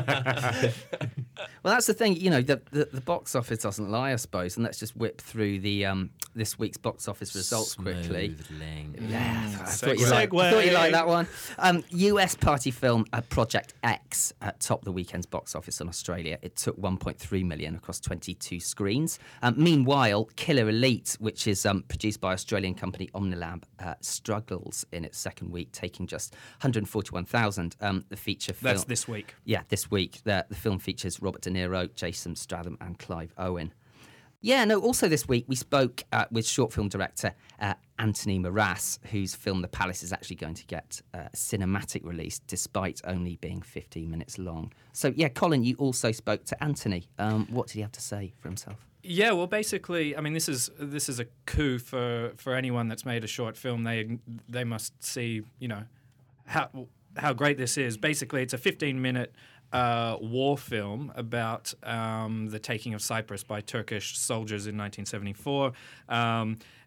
Well, that's the thing, you know, the, the the box office doesn't lie, I suppose, and let's just whip through the um, this week's box office results quickly. Smoothling. Yeah, I thought, Segue. you liked, I thought you liked Segue. that one. Um, U S party film uh, Project X uh, topped the weekend's box office in Australia. It took one point three million across twenty-two screens. Um, meanwhile, Killer Elite, which is um, produced by Australian company Omnilab, uh, struggles in its second week, taking just one hundred forty-one thousand. Um, the feature film. That's this week. Yeah, this week. The, the film features Robert De Niro, Jason Statham, and Clive Owen. Yeah, no, also this week we spoke uh, with short film director uh, Anthony Moras, whose film The Palace is actually going to get uh, a cinematic release despite only being fifteen minutes long. So, yeah, Colin, you also spoke to Anthony. Um, what did he have to say for himself? Yeah, well, basically, I mean, this is this is a coup for, for anyone that's made a short film. They they must see, you know, how how great this is. Basically, it's a fifteen minute uh, war film about um, the taking of Cyprus by Turkish soldiers in nineteen seventy-four. Um,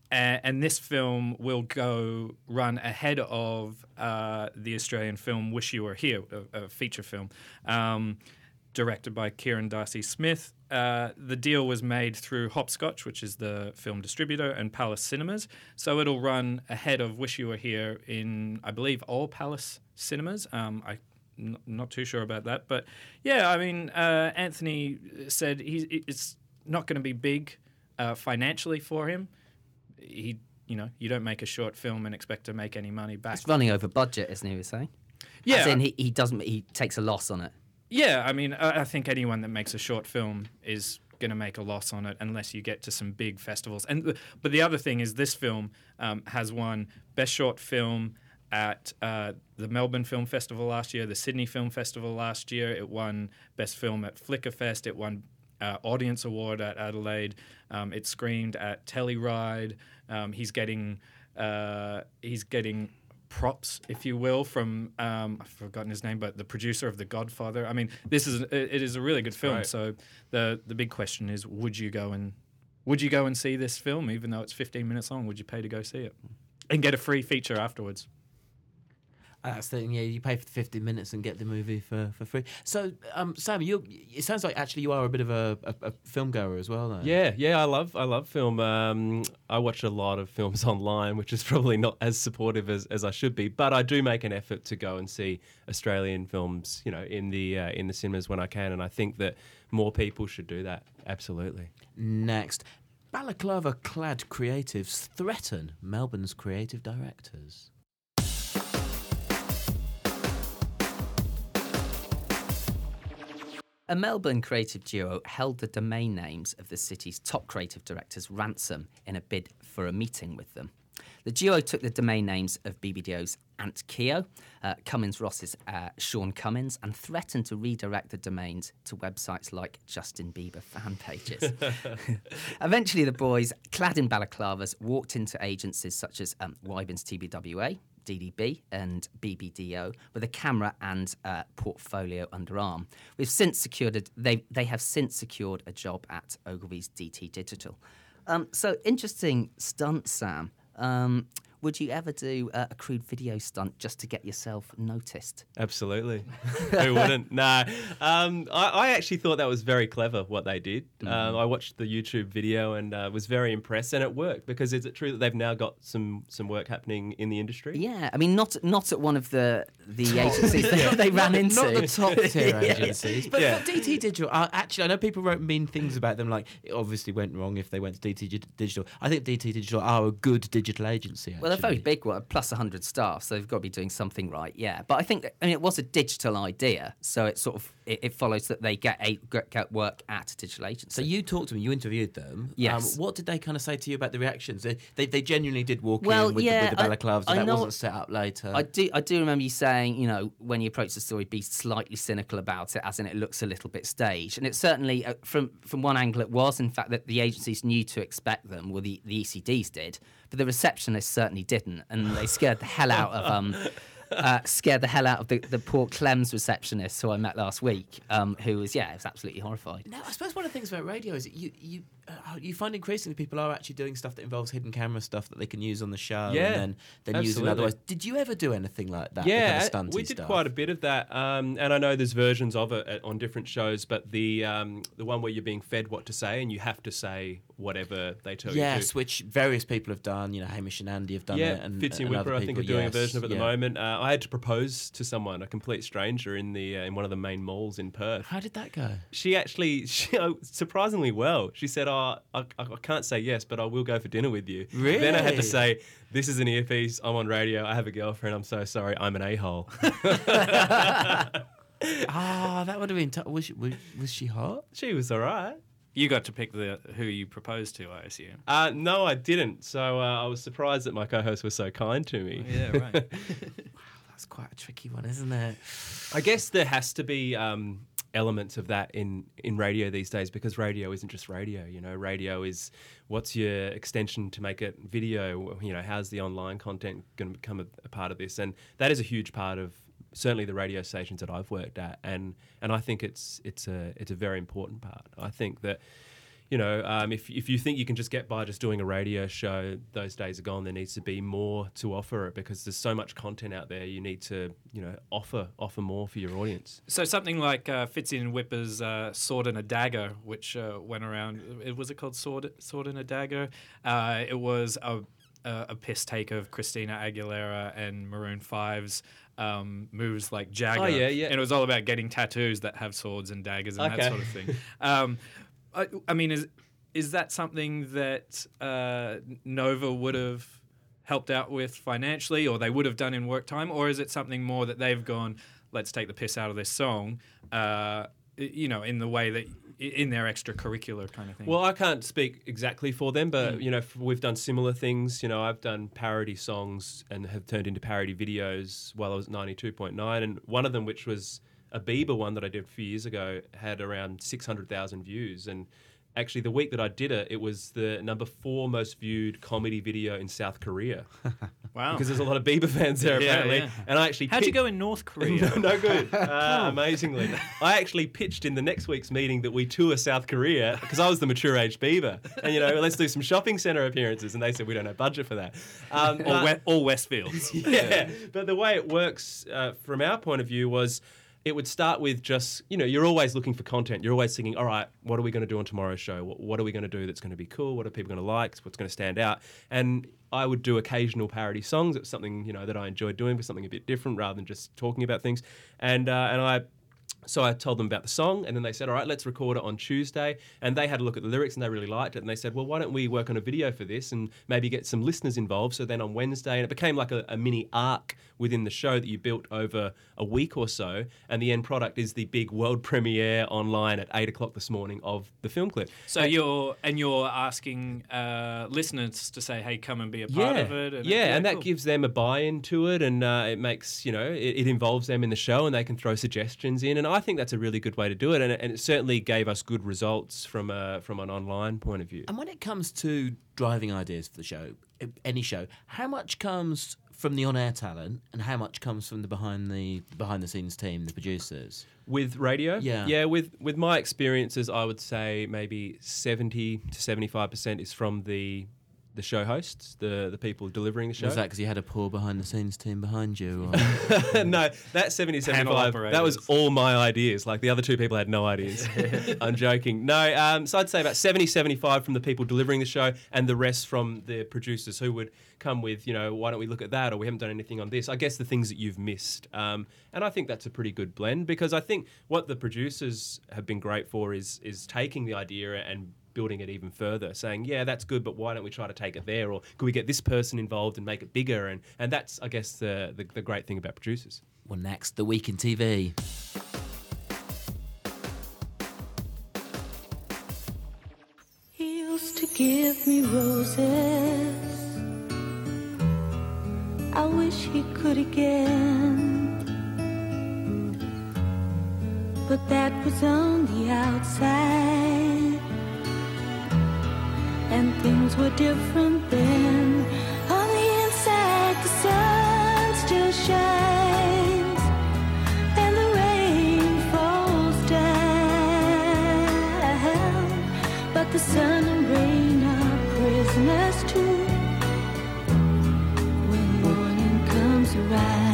and, and this film will go run ahead of uh, the Australian film Wish You Were Here, a, a feature film. Um, directed by Kieran Darcy Smith. Uh, the deal was made through Hopscotch, which is the film distributor, and Palace Cinemas. So it'll run ahead of Wish You Were Here in, I believe, all Palace Cinemas. Um, I'm n- not too sure about that. But, yeah, I mean, uh, Anthony said he's, it's not going to be big uh, financially for him. He, you know, you don't make a short film and expect to make any money back. It's running over budget, isn't he, he was saying? Yeah. As in, he, he doesn't, he takes a loss on it. Yeah, I mean, I I think anyone that makes a short film is going to make a loss on it unless you get to some big festivals. And th- but the other thing is, this film um, has won Best Short Film at uh, the Melbourne Film Festival last year, the Sydney Film Festival last year. It won Best Film at Flickerfest. It won uh, Audience Award at Adelaide. Um, it screened at Telluride. Um, he's getting uh, he's getting. props, if you will, from um, I've forgotten his name, but the producer of The Godfather. I mean, this is it is a really good film. Right. So the the big question is, would you go and would you go and see this film, even though it's fifteen minutes long? Would you pay to go see it and get a free feature afterwards? That's the thing, yeah. You pay for fifty minutes and get the movie for, for free. So, um, Sam, you it sounds like actually you are a bit of a, a, a film goer as well, though. Yeah, yeah, I love I love film. Um, I watch a lot of films online, which is probably not as supportive as, as I should be. But I do make an effort to go and see Australian films, you know, in the uh, in the cinemas when I can, and I think that more people should do that. Absolutely. Next, balaclava-clad creatives threaten Melbourne's creative directors. A Melbourne creative duo held the domain names of the city's top creative directors ransom in a bid for a meeting with them. The duo took the domain names of B B D O's Ant Keogh, uh, Cummins Ross's uh, Sean Cummins, and threatened to redirect the domains to websites like Justin Bieber fan pages. Eventually, the boys, clad in balaclavas, walked into agencies such as um, Wybin's T B W A, D D B and B B D O with a camera and uh, portfolio underarm. We've since secured a, they they have since secured a job at Ogilvy's D T Digital. Um, so interesting stunt, Sam. Um, would you ever do uh, a crude video stunt just to get yourself noticed? Absolutely. Who wouldn't? No. Um, I, I actually thought that was very clever what they did. Mm-hmm. Um, I watched the YouTube video and uh, was very impressed, and it worked because is it true that they've now got some some work happening in the industry? Yeah, I mean, not not at one of the the agencies that they ran not, into. Not the top tier yeah. agencies. But, Yeah. but D T Digital, uh, actually, I know people wrote mean things about them, like it obviously went wrong if they went to D T Digital. I think D T Digital are a good digital agency, actually. Well, they're very big, well, plus one hundred staff, so they've got to be doing something right, yeah. But I think, I mean, it was a digital idea, so it sort of, it, it follows that they get, a, get work at a digital agency. So you talked to them, you interviewed them. Yes. Um, what did they kind of say to you about the reactions? They they, they genuinely did walk Well, in with, yeah, the, with the balaclavas, I- and I that know- wasn't set up later. I do, I do remember you saying, you know, when you approach the story, be slightly cynical about it, as in it looks a little bit staged. And it certainly, uh, from from one angle, it was, in fact, that the agencies knew to expect them, well, the, the E C Ds did, but the receptionists certainly didn't, and they scared the hell out of um, uh, scared the hell out of the, the poor Clem's receptionist who I met last week, um, who was, yeah, was absolutely horrified. Now, I suppose one of the things about radio is that you you uh, you find increasingly people are actually doing stuff that involves hidden camera stuff that they can use on the show Yeah, and then, then use in absolutely. other ways. Did you ever do anything like that? the Yeah, kind of we stunty did stuff? quite a bit of that, um, and I know there's versions of it at, on different shows. But the um, the one where you're being fed what to say and you have to say whatever they tell Yes, you to. which various people have done. You know, Hamish and Andy have done Yeah, it. And, Fitzy and and other Whipper, I think, are people. doing Yes, a version of it at yeah. the moment. Uh, I had to propose to someone, a complete stranger, in the uh, in one of the main malls in Perth. How did that go? She actually, she, uh, surprisingly well. She said, "Oh, I, I can't say yes, but I will go for dinner with you." Really? Then I had to say, "This is an earpiece. I'm on radio. I have a girlfriend. I'm so sorry. I'm an a-hole." Ah, that would have been. T- was, she, was was she hot? She was all right. You got to pick the who you proposed to, I assume. Uh, no, I didn't. So uh, I was surprised that my co-host was so kind to me. Yeah, right. That's quite a tricky one, isn't it? I guess there has to be um, elements of that in, in radio these days because radio isn't just radio. You know, radio is what's your extension to make it video? You know, how's the online content going to become a, a part of this? And that is a huge part of certainly the radio stations that I've worked at, and and I think it's it's a it's a very important part. I think that, you know, um, if if you think you can just get by just doing a radio show, those days are gone. There needs to be more to offer it because there's so much content out there. You need to, you know, offer offer more for your audience. So something like uh, Fitzy and Whipper's uh, Sword and a Dagger, which uh, went around. It was it called Sword Sword and a Dagger. Uh, it was a a, a piss take of Christina Aguilera and Maroon five's um, moves like Jagger. Oh, yeah, yeah. And it was all about getting tattoos that have swords and daggers and Okay. that sort of thing. Um, I, I mean, is is that something that uh, Nova would have helped out with financially, or they would have done in work time, or is it something more that they've gone, let's take the piss out of this song, uh, you know, in the way that in their extracurricular kind of thing? Well, I can't speak exactly for them, but you know, f- we've done similar things. You know, I've done parody songs and have turned into parody videos while I was at ninety-two point nine, and one of them, which was a Bieber one that I did a few years ago, had around six hundred thousand views. And actually, the week that I did it, it was the number four most viewed comedy video in South Korea. Wow. Because there's a lot of Bieber fans there, Yeah, apparently. yeah. And I actually How'd you picked- go in North Korea? no, no good. Uh, amazingly. I actually pitched in the next week's meeting that we tour South Korea because I was the mature age Bieber. And, you know, let's do some shopping centre appearances. And they said, we don't have budget for that. Um, All, but- we- all Westfields. yeah. But the way it works uh, from our point of view was it would start with just, you know, you're always looking for content. You're always thinking, all right, what are we going to do on tomorrow's show? What, what are we going to do that's going to be cool? What are people going to like? What's going to stand out? And I would do occasional parody songs. It's something, you know, that I enjoyed doing, but something a bit different rather than just talking about things. And uh, and I... So I told them about the song, and then they said, all right, let's record it on Tuesday. And they had a look at the lyrics, and they really liked it. And they said, well, why don't we work on a video for this and maybe get some listeners involved? So then on Wednesday, and it became like a, a mini arc within the show that you built over a week or so. And the end product is the big world premiere online at eight o'clock this morning of the film clip. So you're and you're asking uh, listeners to say, "Hey, come and be a part yeah. of it." And yeah, and that cool. gives them a buy-in to it, and uh, it makes, you know, it, it involves them in the show, and they can throw suggestions in, and I think that's a really good way to do it, and it, and it certainly gave us good results from a, from an online point of view. And when it comes to driving ideas for the show, any show, how much comes from the on-air talent, and how much comes from the behind the behind the scenes team, the producers? With radio? Yeah. Yeah, with, with my experiences, I would say maybe seventy to seventy-five percent is from the the show hosts, the, the people delivering the show. Was that because you had a poor behind the scenes team behind you? Or? No, that seventy, seventy-five, Panel that was operators. all my ideas. Like the other two people had no ideas. I'm joking. No, um, so I'd say about seventy, seventy-five from the people delivering the show and the rest from the producers who would come with, you know, why don't we look at that, or we haven't done anything on this. I guess the things that you've missed. Um, and I think that's a pretty good blend, because I think what the producers have been great for is is taking the idea and building it even further, saying, yeah, that's good, but why don't we try to take it there? Or could we get this person involved and make it bigger? And and that's, I guess, the, the, the great thing about producers. Well, next, The Week in T V. He used to give me roses. I wish he could again. But that was on the outside, and things were different then. On the inside, the sun still shines, and the rain falls down. But the sun and rain are prisoners too when morning comes around.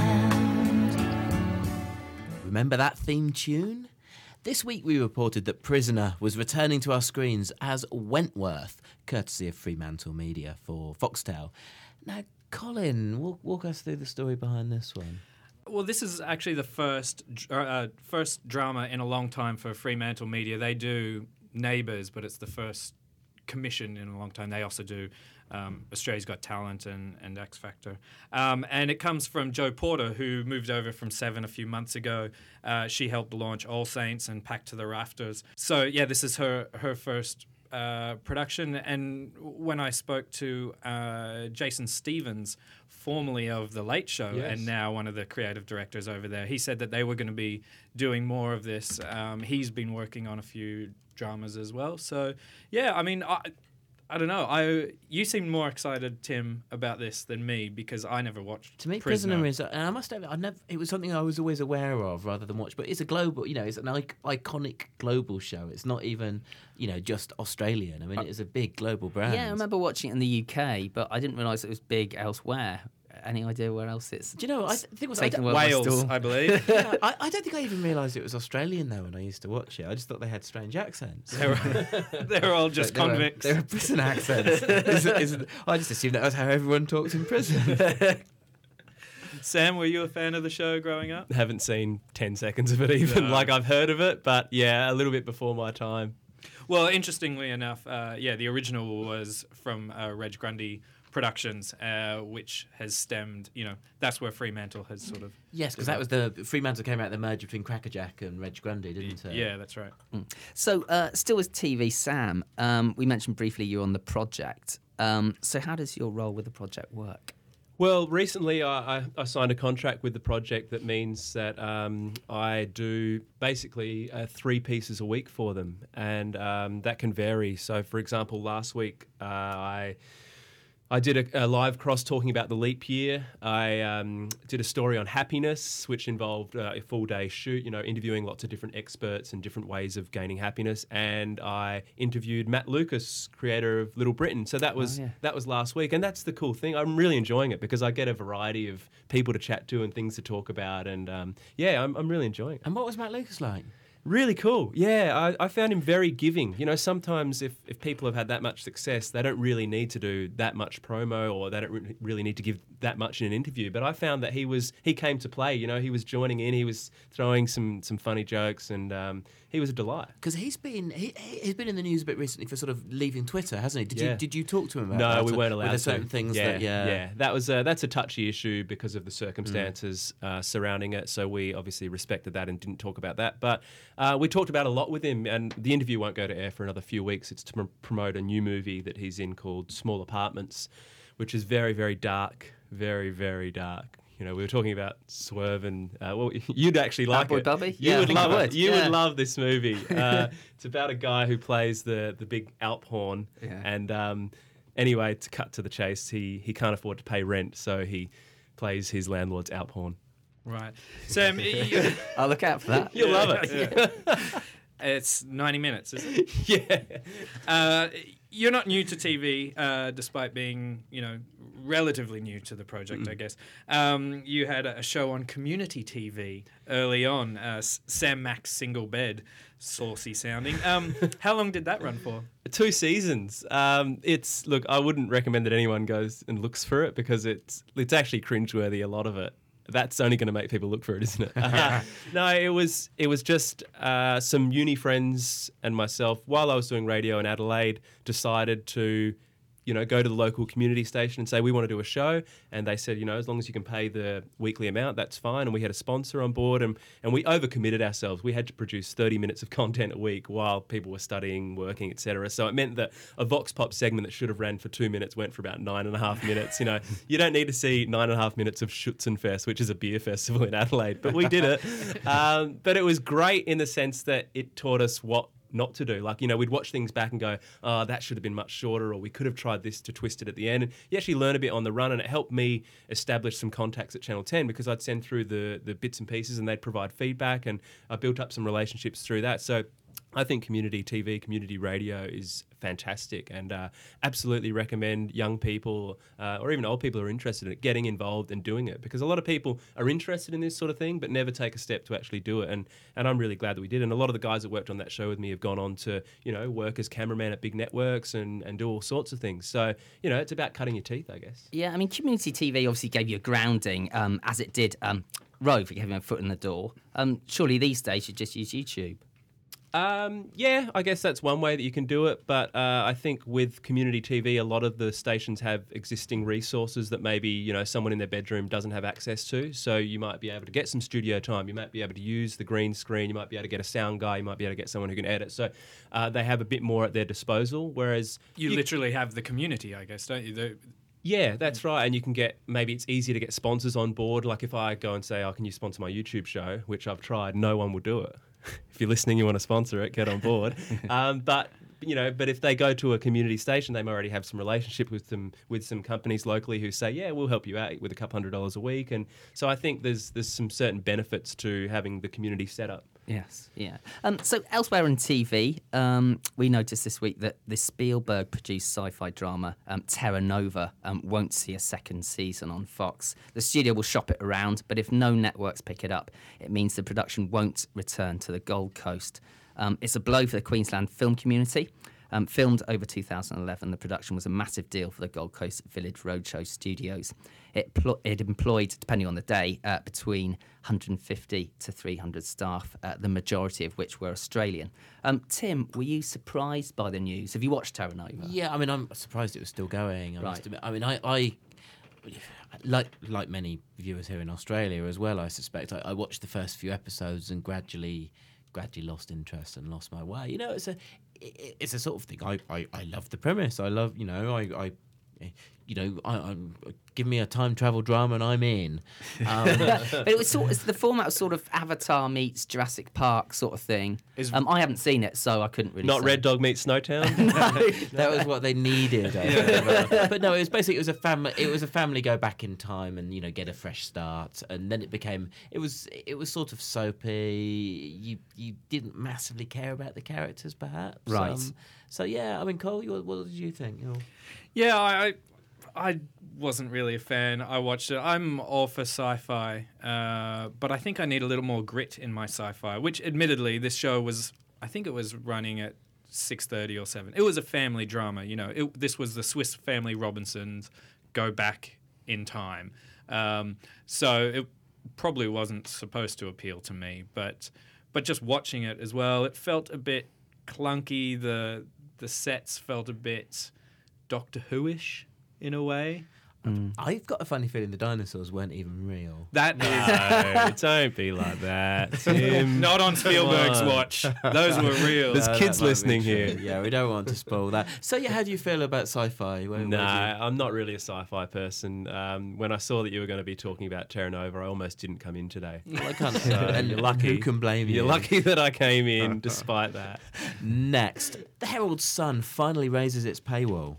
Remember that theme tune? This week we reported that Prisoner was returning to our screens as Wentworth, courtesy of Fremantle Media for Foxtel. Now, Colin, walk, walk us through the story behind this one. Well, this is actually the first uh, first drama in a long time for Fremantle Media. They do Neighbours, but it's the first commission in a long time. They also do um, Australia's Got Talent and, and X Factor. Um, and it comes from Jo Porter, who moved over from Seven a few months ago. Uh, she helped launch All Saints and Packed to the Rafters. So, yeah, this is her, her first uh, production. And when I spoke to uh, Jason Stevens, formerly of The Late Show, Yes. and now one of the creative directors over there, he said that they were going to be doing more of this. Um, he's been working on a few dramas as well. So, yeah, I mean, I, I don't know. I you seemed more excited, Tim, about this than me because I never watched. To me, Prisoner, Prisoner is, and I must have, I never. It was something I was always aware of rather than watch. But it's a global, you know, it's an ic- iconic global show. It's not even, you know, just Australian. I mean, it's a big global brand. Yeah, I remember watching it in the U K, but I didn't realise it was big elsewhere. Any idea where else it's? Do you know? I th- think it was taken I well by Wales, storm? I believe. yeah, I, I don't think I even realised it was Australian though when I used to watch it. I just thought they had strange accents. they were they were all just They were- convicts. They were prison accents. Isn't- isn't- I just assumed that was how everyone talks in prison. Sam, were you a fan of the show growing up? Haven't seen ten seconds of it even. No. Like I've heard of it, but yeah, a little bit before my time. Well, interestingly enough, uh, yeah, the original was from uh, Reg Grundy Productions, uh, which has stemmed, you know, that's where Fremantle has sort of... Yes, because that was the Fremantle came out the merger between Crackerjack and Reg Grundy, didn't it? Yeah, that's right. So, uh, still with T V, Sam, um, we mentioned briefly you're on the project. Um, so how does your role with the project work? Well, recently I, I, I signed a contract with the project that means that um, I do basically uh, three pieces a week for them, and um, that can vary. So, for example, last week uh, I I did a, a live cross talking about the leap year. I um, did a story on happiness, which involved uh, a full day shoot, you know, interviewing lots of different experts and different ways of gaining happiness. And I interviewed Matt Lucas, creator of Little Britain. So that was Oh, yeah. that was last week, and that's the cool thing. I'm really enjoying it because I get a variety of people to chat to and things to talk about. And um, yeah, I'm, I'm really enjoying it. And what was Matt Lucas like? Really cool. Yeah, I, I found him very giving. You know, sometimes if, if people have had that much success, they don't really need to do that much promo, or they don't re- really need to give that much in an interview. But I found that he was he came to play. You know, he was joining in, he was throwing some some funny jokes, and um, he was a delight. Because he's been he, he's been in the news a bit recently for sort of leaving Twitter, hasn't he? Did Yeah. you did you talk to him about No, that? we weren't allowed Were there to. certain things yeah, that yeah, yeah, that was a, that's a touchy issue because of the circumstances uh, surrounding it. So we obviously respected that and didn't talk about that. But uh, we talked about a lot with him, and the interview won't go to air for another few weeks. It's to pr- promote a new movie that he's in called Small Apartments, which is very, very dark, very, very dark. You know, we were talking about Swerve, and uh, well, you'd actually like Boy it. Bubby? You Yeah, I would think I love it. would. You Yeah. would love this movie. Uh, it's about a guy who plays the the big Alp horn, Yeah. and um, anyway, to cut to the chase, he he can't afford to pay rent, so he plays his landlord's Alp horn. Right. Sam, you, I'll look out for that. You'll love it. it's ninety minutes, isn't it? Yeah. Uh, you're not new to T V, uh, despite being, you know, relatively new to the project, I guess. Um, you had a a show on community T V early on, uh, S- Sam Mack's Single Bed, saucy sounding. Um, how long did that run for? Two seasons. Um, it's look. I wouldn't recommend that anyone goes and looks for it because it's it's actually cringeworthy. A lot of it. That's only going to make people look for it, isn't it? Uh, no, it was it was just uh, some uni friends and myself. While I was doing radio in Adelaide, decided to, you know, go to the local community station and say we want to do a show. And they said, you know, as long as you can pay the weekly amount, that's fine. And we had a sponsor on board, and, and we overcommitted ourselves. We had to produce thirty minutes of content a week while people were studying, working, et cetera. So it meant that a Vox Pop segment that should have ran for two minutes went for about nine and a half minutes. You know, you don't need to see nine and a half minutes of Schutzenfest, which is a beer festival in Adelaide, but we did it. Um, but it was great in the sense that it taught us what not to do. Like, you know, we'd watch things back and go, oh, that should have been much shorter, or we could have tried this to twist it at the end. And you actually learn a bit on the run, and it helped me establish some contacts at Channel ten because I'd send through the, the bits and pieces and they'd provide feedback, and I built up some relationships through that. So I think community T V, community radio is fantastic, and uh, absolutely recommend young people uh, or even old people who are interested in it getting involved and doing it, because a lot of people are interested in this sort of thing but never take a step to actually do it. And and I'm really glad that we did. And a lot of the guys that worked on that show with me have gone on to, you know, work as cameraman at big networks and, and do all sorts of things. So, you know, it's about cutting your teeth, I guess. Yeah, I mean, community T V obviously gave you a grounding, um, as it did um, Rove, for giving a foot in the door. Um, surely these days you just use YouTube. Um, yeah, I guess that's one way that you can do it. But uh, I think with community T V, a lot of the stations have existing resources that maybe, you know, someone in their bedroom doesn't have access to. So you might be able to get some studio time. You might be able to use the green screen. You might be able to get a sound guy. You might be able to get someone who can edit. So uh, they have a bit more at their disposal. Whereas You, literally have the community, I guess, don't you? The, yeah, that's right. And you can get, maybe it's easier to get sponsors on board. Like if I go and say, oh, can you sponsor my YouTube show, which I've tried, no one will do it. If you're listening, you want to sponsor it, get on board. um, but you know, but if they go to a community station, they might already have some relationship with some with some companies locally who say, yeah, we'll help you out with a couple hundred dollars a week. And so I think there's there's some certain benefits to having the community set up. Yes, yeah. Um, so elsewhere in T V, um, we noticed this week that the Spielberg-produced sci-fi drama um, Terra Nova um, won't see a second season on Fox. The studio will shop it around, but if no networks pick it up, it means the production won't return to the Gold Coast. Um, it's a blow for the Queensland film community. Um, filmed over two thousand eleven, the production was a massive deal for the Gold Coast Village Roadshow Studios. It, pl- it employed, depending on the day, uh, between one hundred fifty to three hundred staff, uh, the majority of which were Australian. Um, Tim, were you surprised by the news? Have you watched Terra Nova? Yeah, I mean, I'm surprised it was still going. I Right. must admit. I mean, I, I like like many viewers here in Australia as well, I suspect. I, I watched the first few episodes and gradually gradually lost interest and lost my way. You know, it's a it, it's a sort of thing. I, I, I love the premise. I love, you know, I, I you know, I, I'm give me a time travel drama and I'm in. Um, But it was sort of, the format was sort of Avatar meets Jurassic Park sort of thing. Um, I haven't seen it, so I couldn't really Not say. Red Dog meets Snowtown. that was what they needed. I think. But, but no, it was basically it was a family. It was a family go back in time and, you know, get a fresh start. And then it became it was it was sort of soapy. You you didn't massively care about the characters, perhaps. Right. Um, so yeah, I mean, Cole, you, what did you think? You know? Yeah, I, I I wasn't really a fan. I watched it. I'm all for sci-fi, uh, but I think I need a little more grit in my sci-fi. Which, admittedly, this show was. I think it was running at six thirty or seven. It was a family drama. You know, it, this was the Swiss Family Robinsons go back in time. Um, so it probably wasn't supposed to appeal to me, but but just watching it as well, it felt a bit clunky. The the sets felt a bit Doctor Who-ish in a way. I've got a funny feeling the dinosaurs weren't even real. That No, don't be like that, Tim. not on Spielberg's Come on. watch. Those were real. There's Uh, kids that might be listening true. here. Yeah, we don't want to spoil that. So yeah, how do you feel about sci-fi? Where, where do No, you- I'm not really a sci-fi person. Um, when I saw that you were going to be talking about Terra Nova, I almost didn't come in today. Well, I can't. So and you're lucky. Who can blame you? You're lucky that I came in despite that. Next, the Herald Sun finally raises its paywall.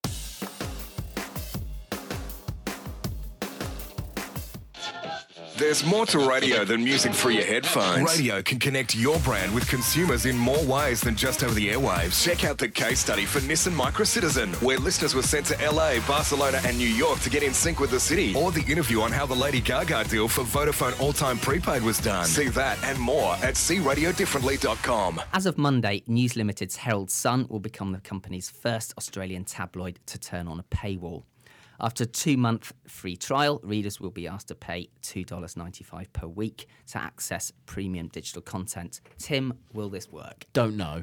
There's more to radio than music through your headphones. Radio can connect your brand with consumers in more ways than just over the airwaves. Check out the case study for Nissan Micro Citizen, where listeners were sent to L A, Barcelona and New York to get in sync with the city. Or the interview on how the Lady Gaga deal for Vodafone All-Time Prepaid was done. See that and more at see radio differently dot com. As of Monday, News Limited's Herald Sun will become the company's first Australian tabloid to turn on a paywall. After a two-month free trial, readers will be asked to pay two dollars ninety-five per week to access premium digital content. Tim, will this work? Don't know.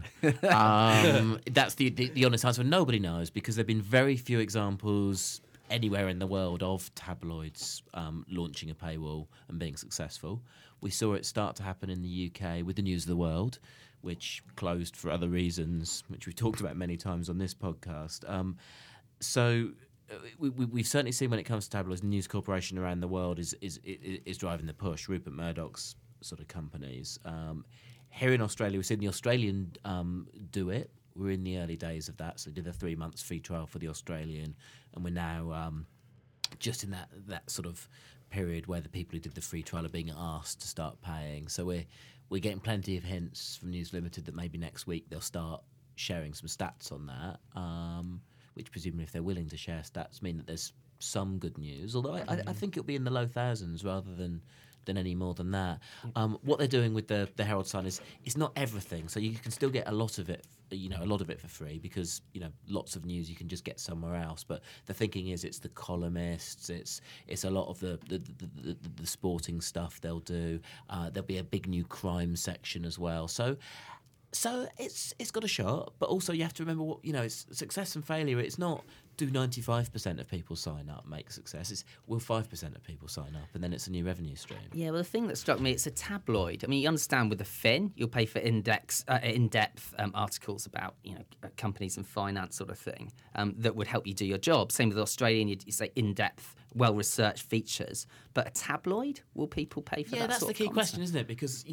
Um, that's the, the the honest answer. Nobody knows because there have been very few examples anywhere in the world of tabloids um, launching a paywall and being successful. We saw it start to happen in the U K with the News of the World, which closed for other reasons, which we've talked about many times on this podcast. Um, so. We, we, we've certainly seen when it comes to tabloids, News Corporation around the world is is is, is driving the push. Rupert Murdoch's sort of companies. Um, here in Australia, we've seen the Australian um, do it. We're in the early days of that, so we did a three months free trial for the Australian, and we're now um, just in that that sort of period where the people who did the free trial are being asked to start paying. So we're we're getting plenty of hints from News Limited that maybe next week they'll start sharing some stats on that. Um, which presumably, if they're willing to share stats, mean that there's some good news. Although I, I, I think it'll be in the low thousands rather than than any more than that. Um, what they're doing with the the Herald Sun is it's not everything, so you can still get a lot of it, you know, a lot of it for free because you know lots of news you can just get somewhere else. But the thinking is it's the columnists, it's it's a lot of the the, the, the, the sporting stuff they'll do. Uh, there'll be a big new crime section as well. So. So it's it's got a shot, but also you have to remember what you know. It's success and failure. It's not do ninety-five percent of people sign up make success. It's will five percent of people sign up, and then it's a new revenue stream. Yeah, well, the thing that struck me, it's a tabloid. I mean, you understand with the Fin, you'll pay for index, uh, in-depth um, articles about you know uh, companies and finance sort of thing um, that would help you do your job. Same with Australian, you, you say in-depth, well-researched features. But a tabloid, will people pay for Yeah, that that's sort the of key content? question, isn't it? Because you know.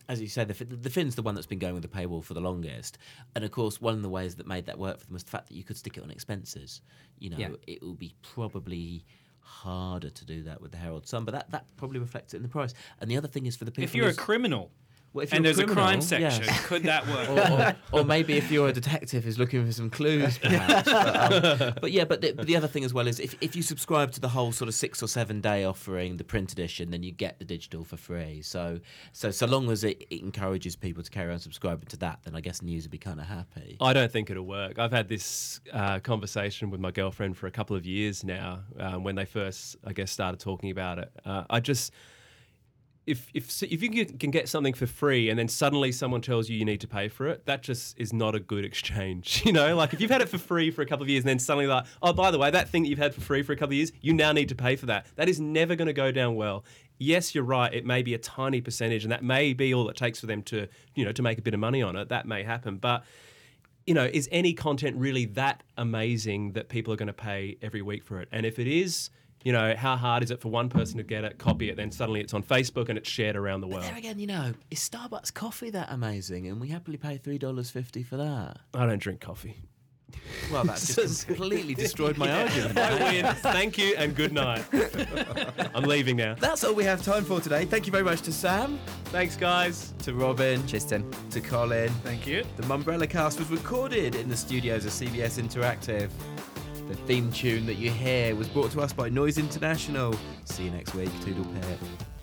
as you say, the, the Finn's the one that's been going with the paywall for the longest. And of course, one of the ways that made that work for them was the fact that you could stick it on expenses. You know, Yeah. it will be probably harder to do that with the Herald Sun, but that, that probably reflects it in the price. And the other thing is for the people If you're a who's- criminal, Well, if and you're there's a criminal, crime section, yes. could that work? or, or, or maybe if you're a detective who's looking for some clues, perhaps. but, um, but yeah, but the, but the other thing as well is if, if you subscribe to the whole sort of six or seven day offering, the print edition, then you get the digital for free. So so so long as it, it encourages people to carry on subscribing to that, then I guess news would be kind of happy. I don't think it'll work. I've had this uh, conversation with my girlfriend for a couple of years now. Um, when they first, I guess, started talking about it, uh, I just. If, if if you can- can get something for free and then suddenly someone tells you you need to pay for it, that just is not a good exchange. You know, like if you've had it for free for a couple of years and then suddenly like, oh, by the way, that thing that you've had for free for a couple of years, you now need to pay for that. That is never going to go down well. Yes, you're right. It may be a tiny percentage and that may be all it takes for them to, you know, to make a bit of money on it. That may happen. But, you know, is any content really that amazing that people are going to pay every week for it? And if it is, you know, how hard is it for one person to get it, copy it, then suddenly it's on Facebook and it's shared around the But world? there again, you know, is Starbucks coffee that amazing? And we happily pay three dollars fifty for that. I don't drink coffee. Well, that just completely destroyed my argument. I win. Thank you and good night. I'm leaving now. That's all we have time for today. Thank you very much to Sam, Thanks, guys. to Robin, Cheers, Tim. to Colin. Thank you. The Mumbrella cast was recorded in the studios of C B S Interactive. The theme tune that you hear was brought to us by Noise International. See you next week. Toodle pip.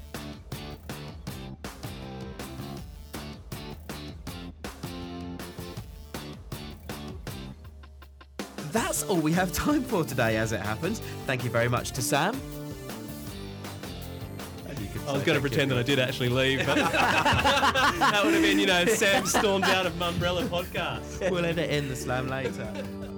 That's all we have time for today, as it happens. Thank you very much to Sam. I was going to pretend that I did actually leave, but that would have been, you know, Sam stormed out of Mumbrella podcast. We'll edit in the slam later.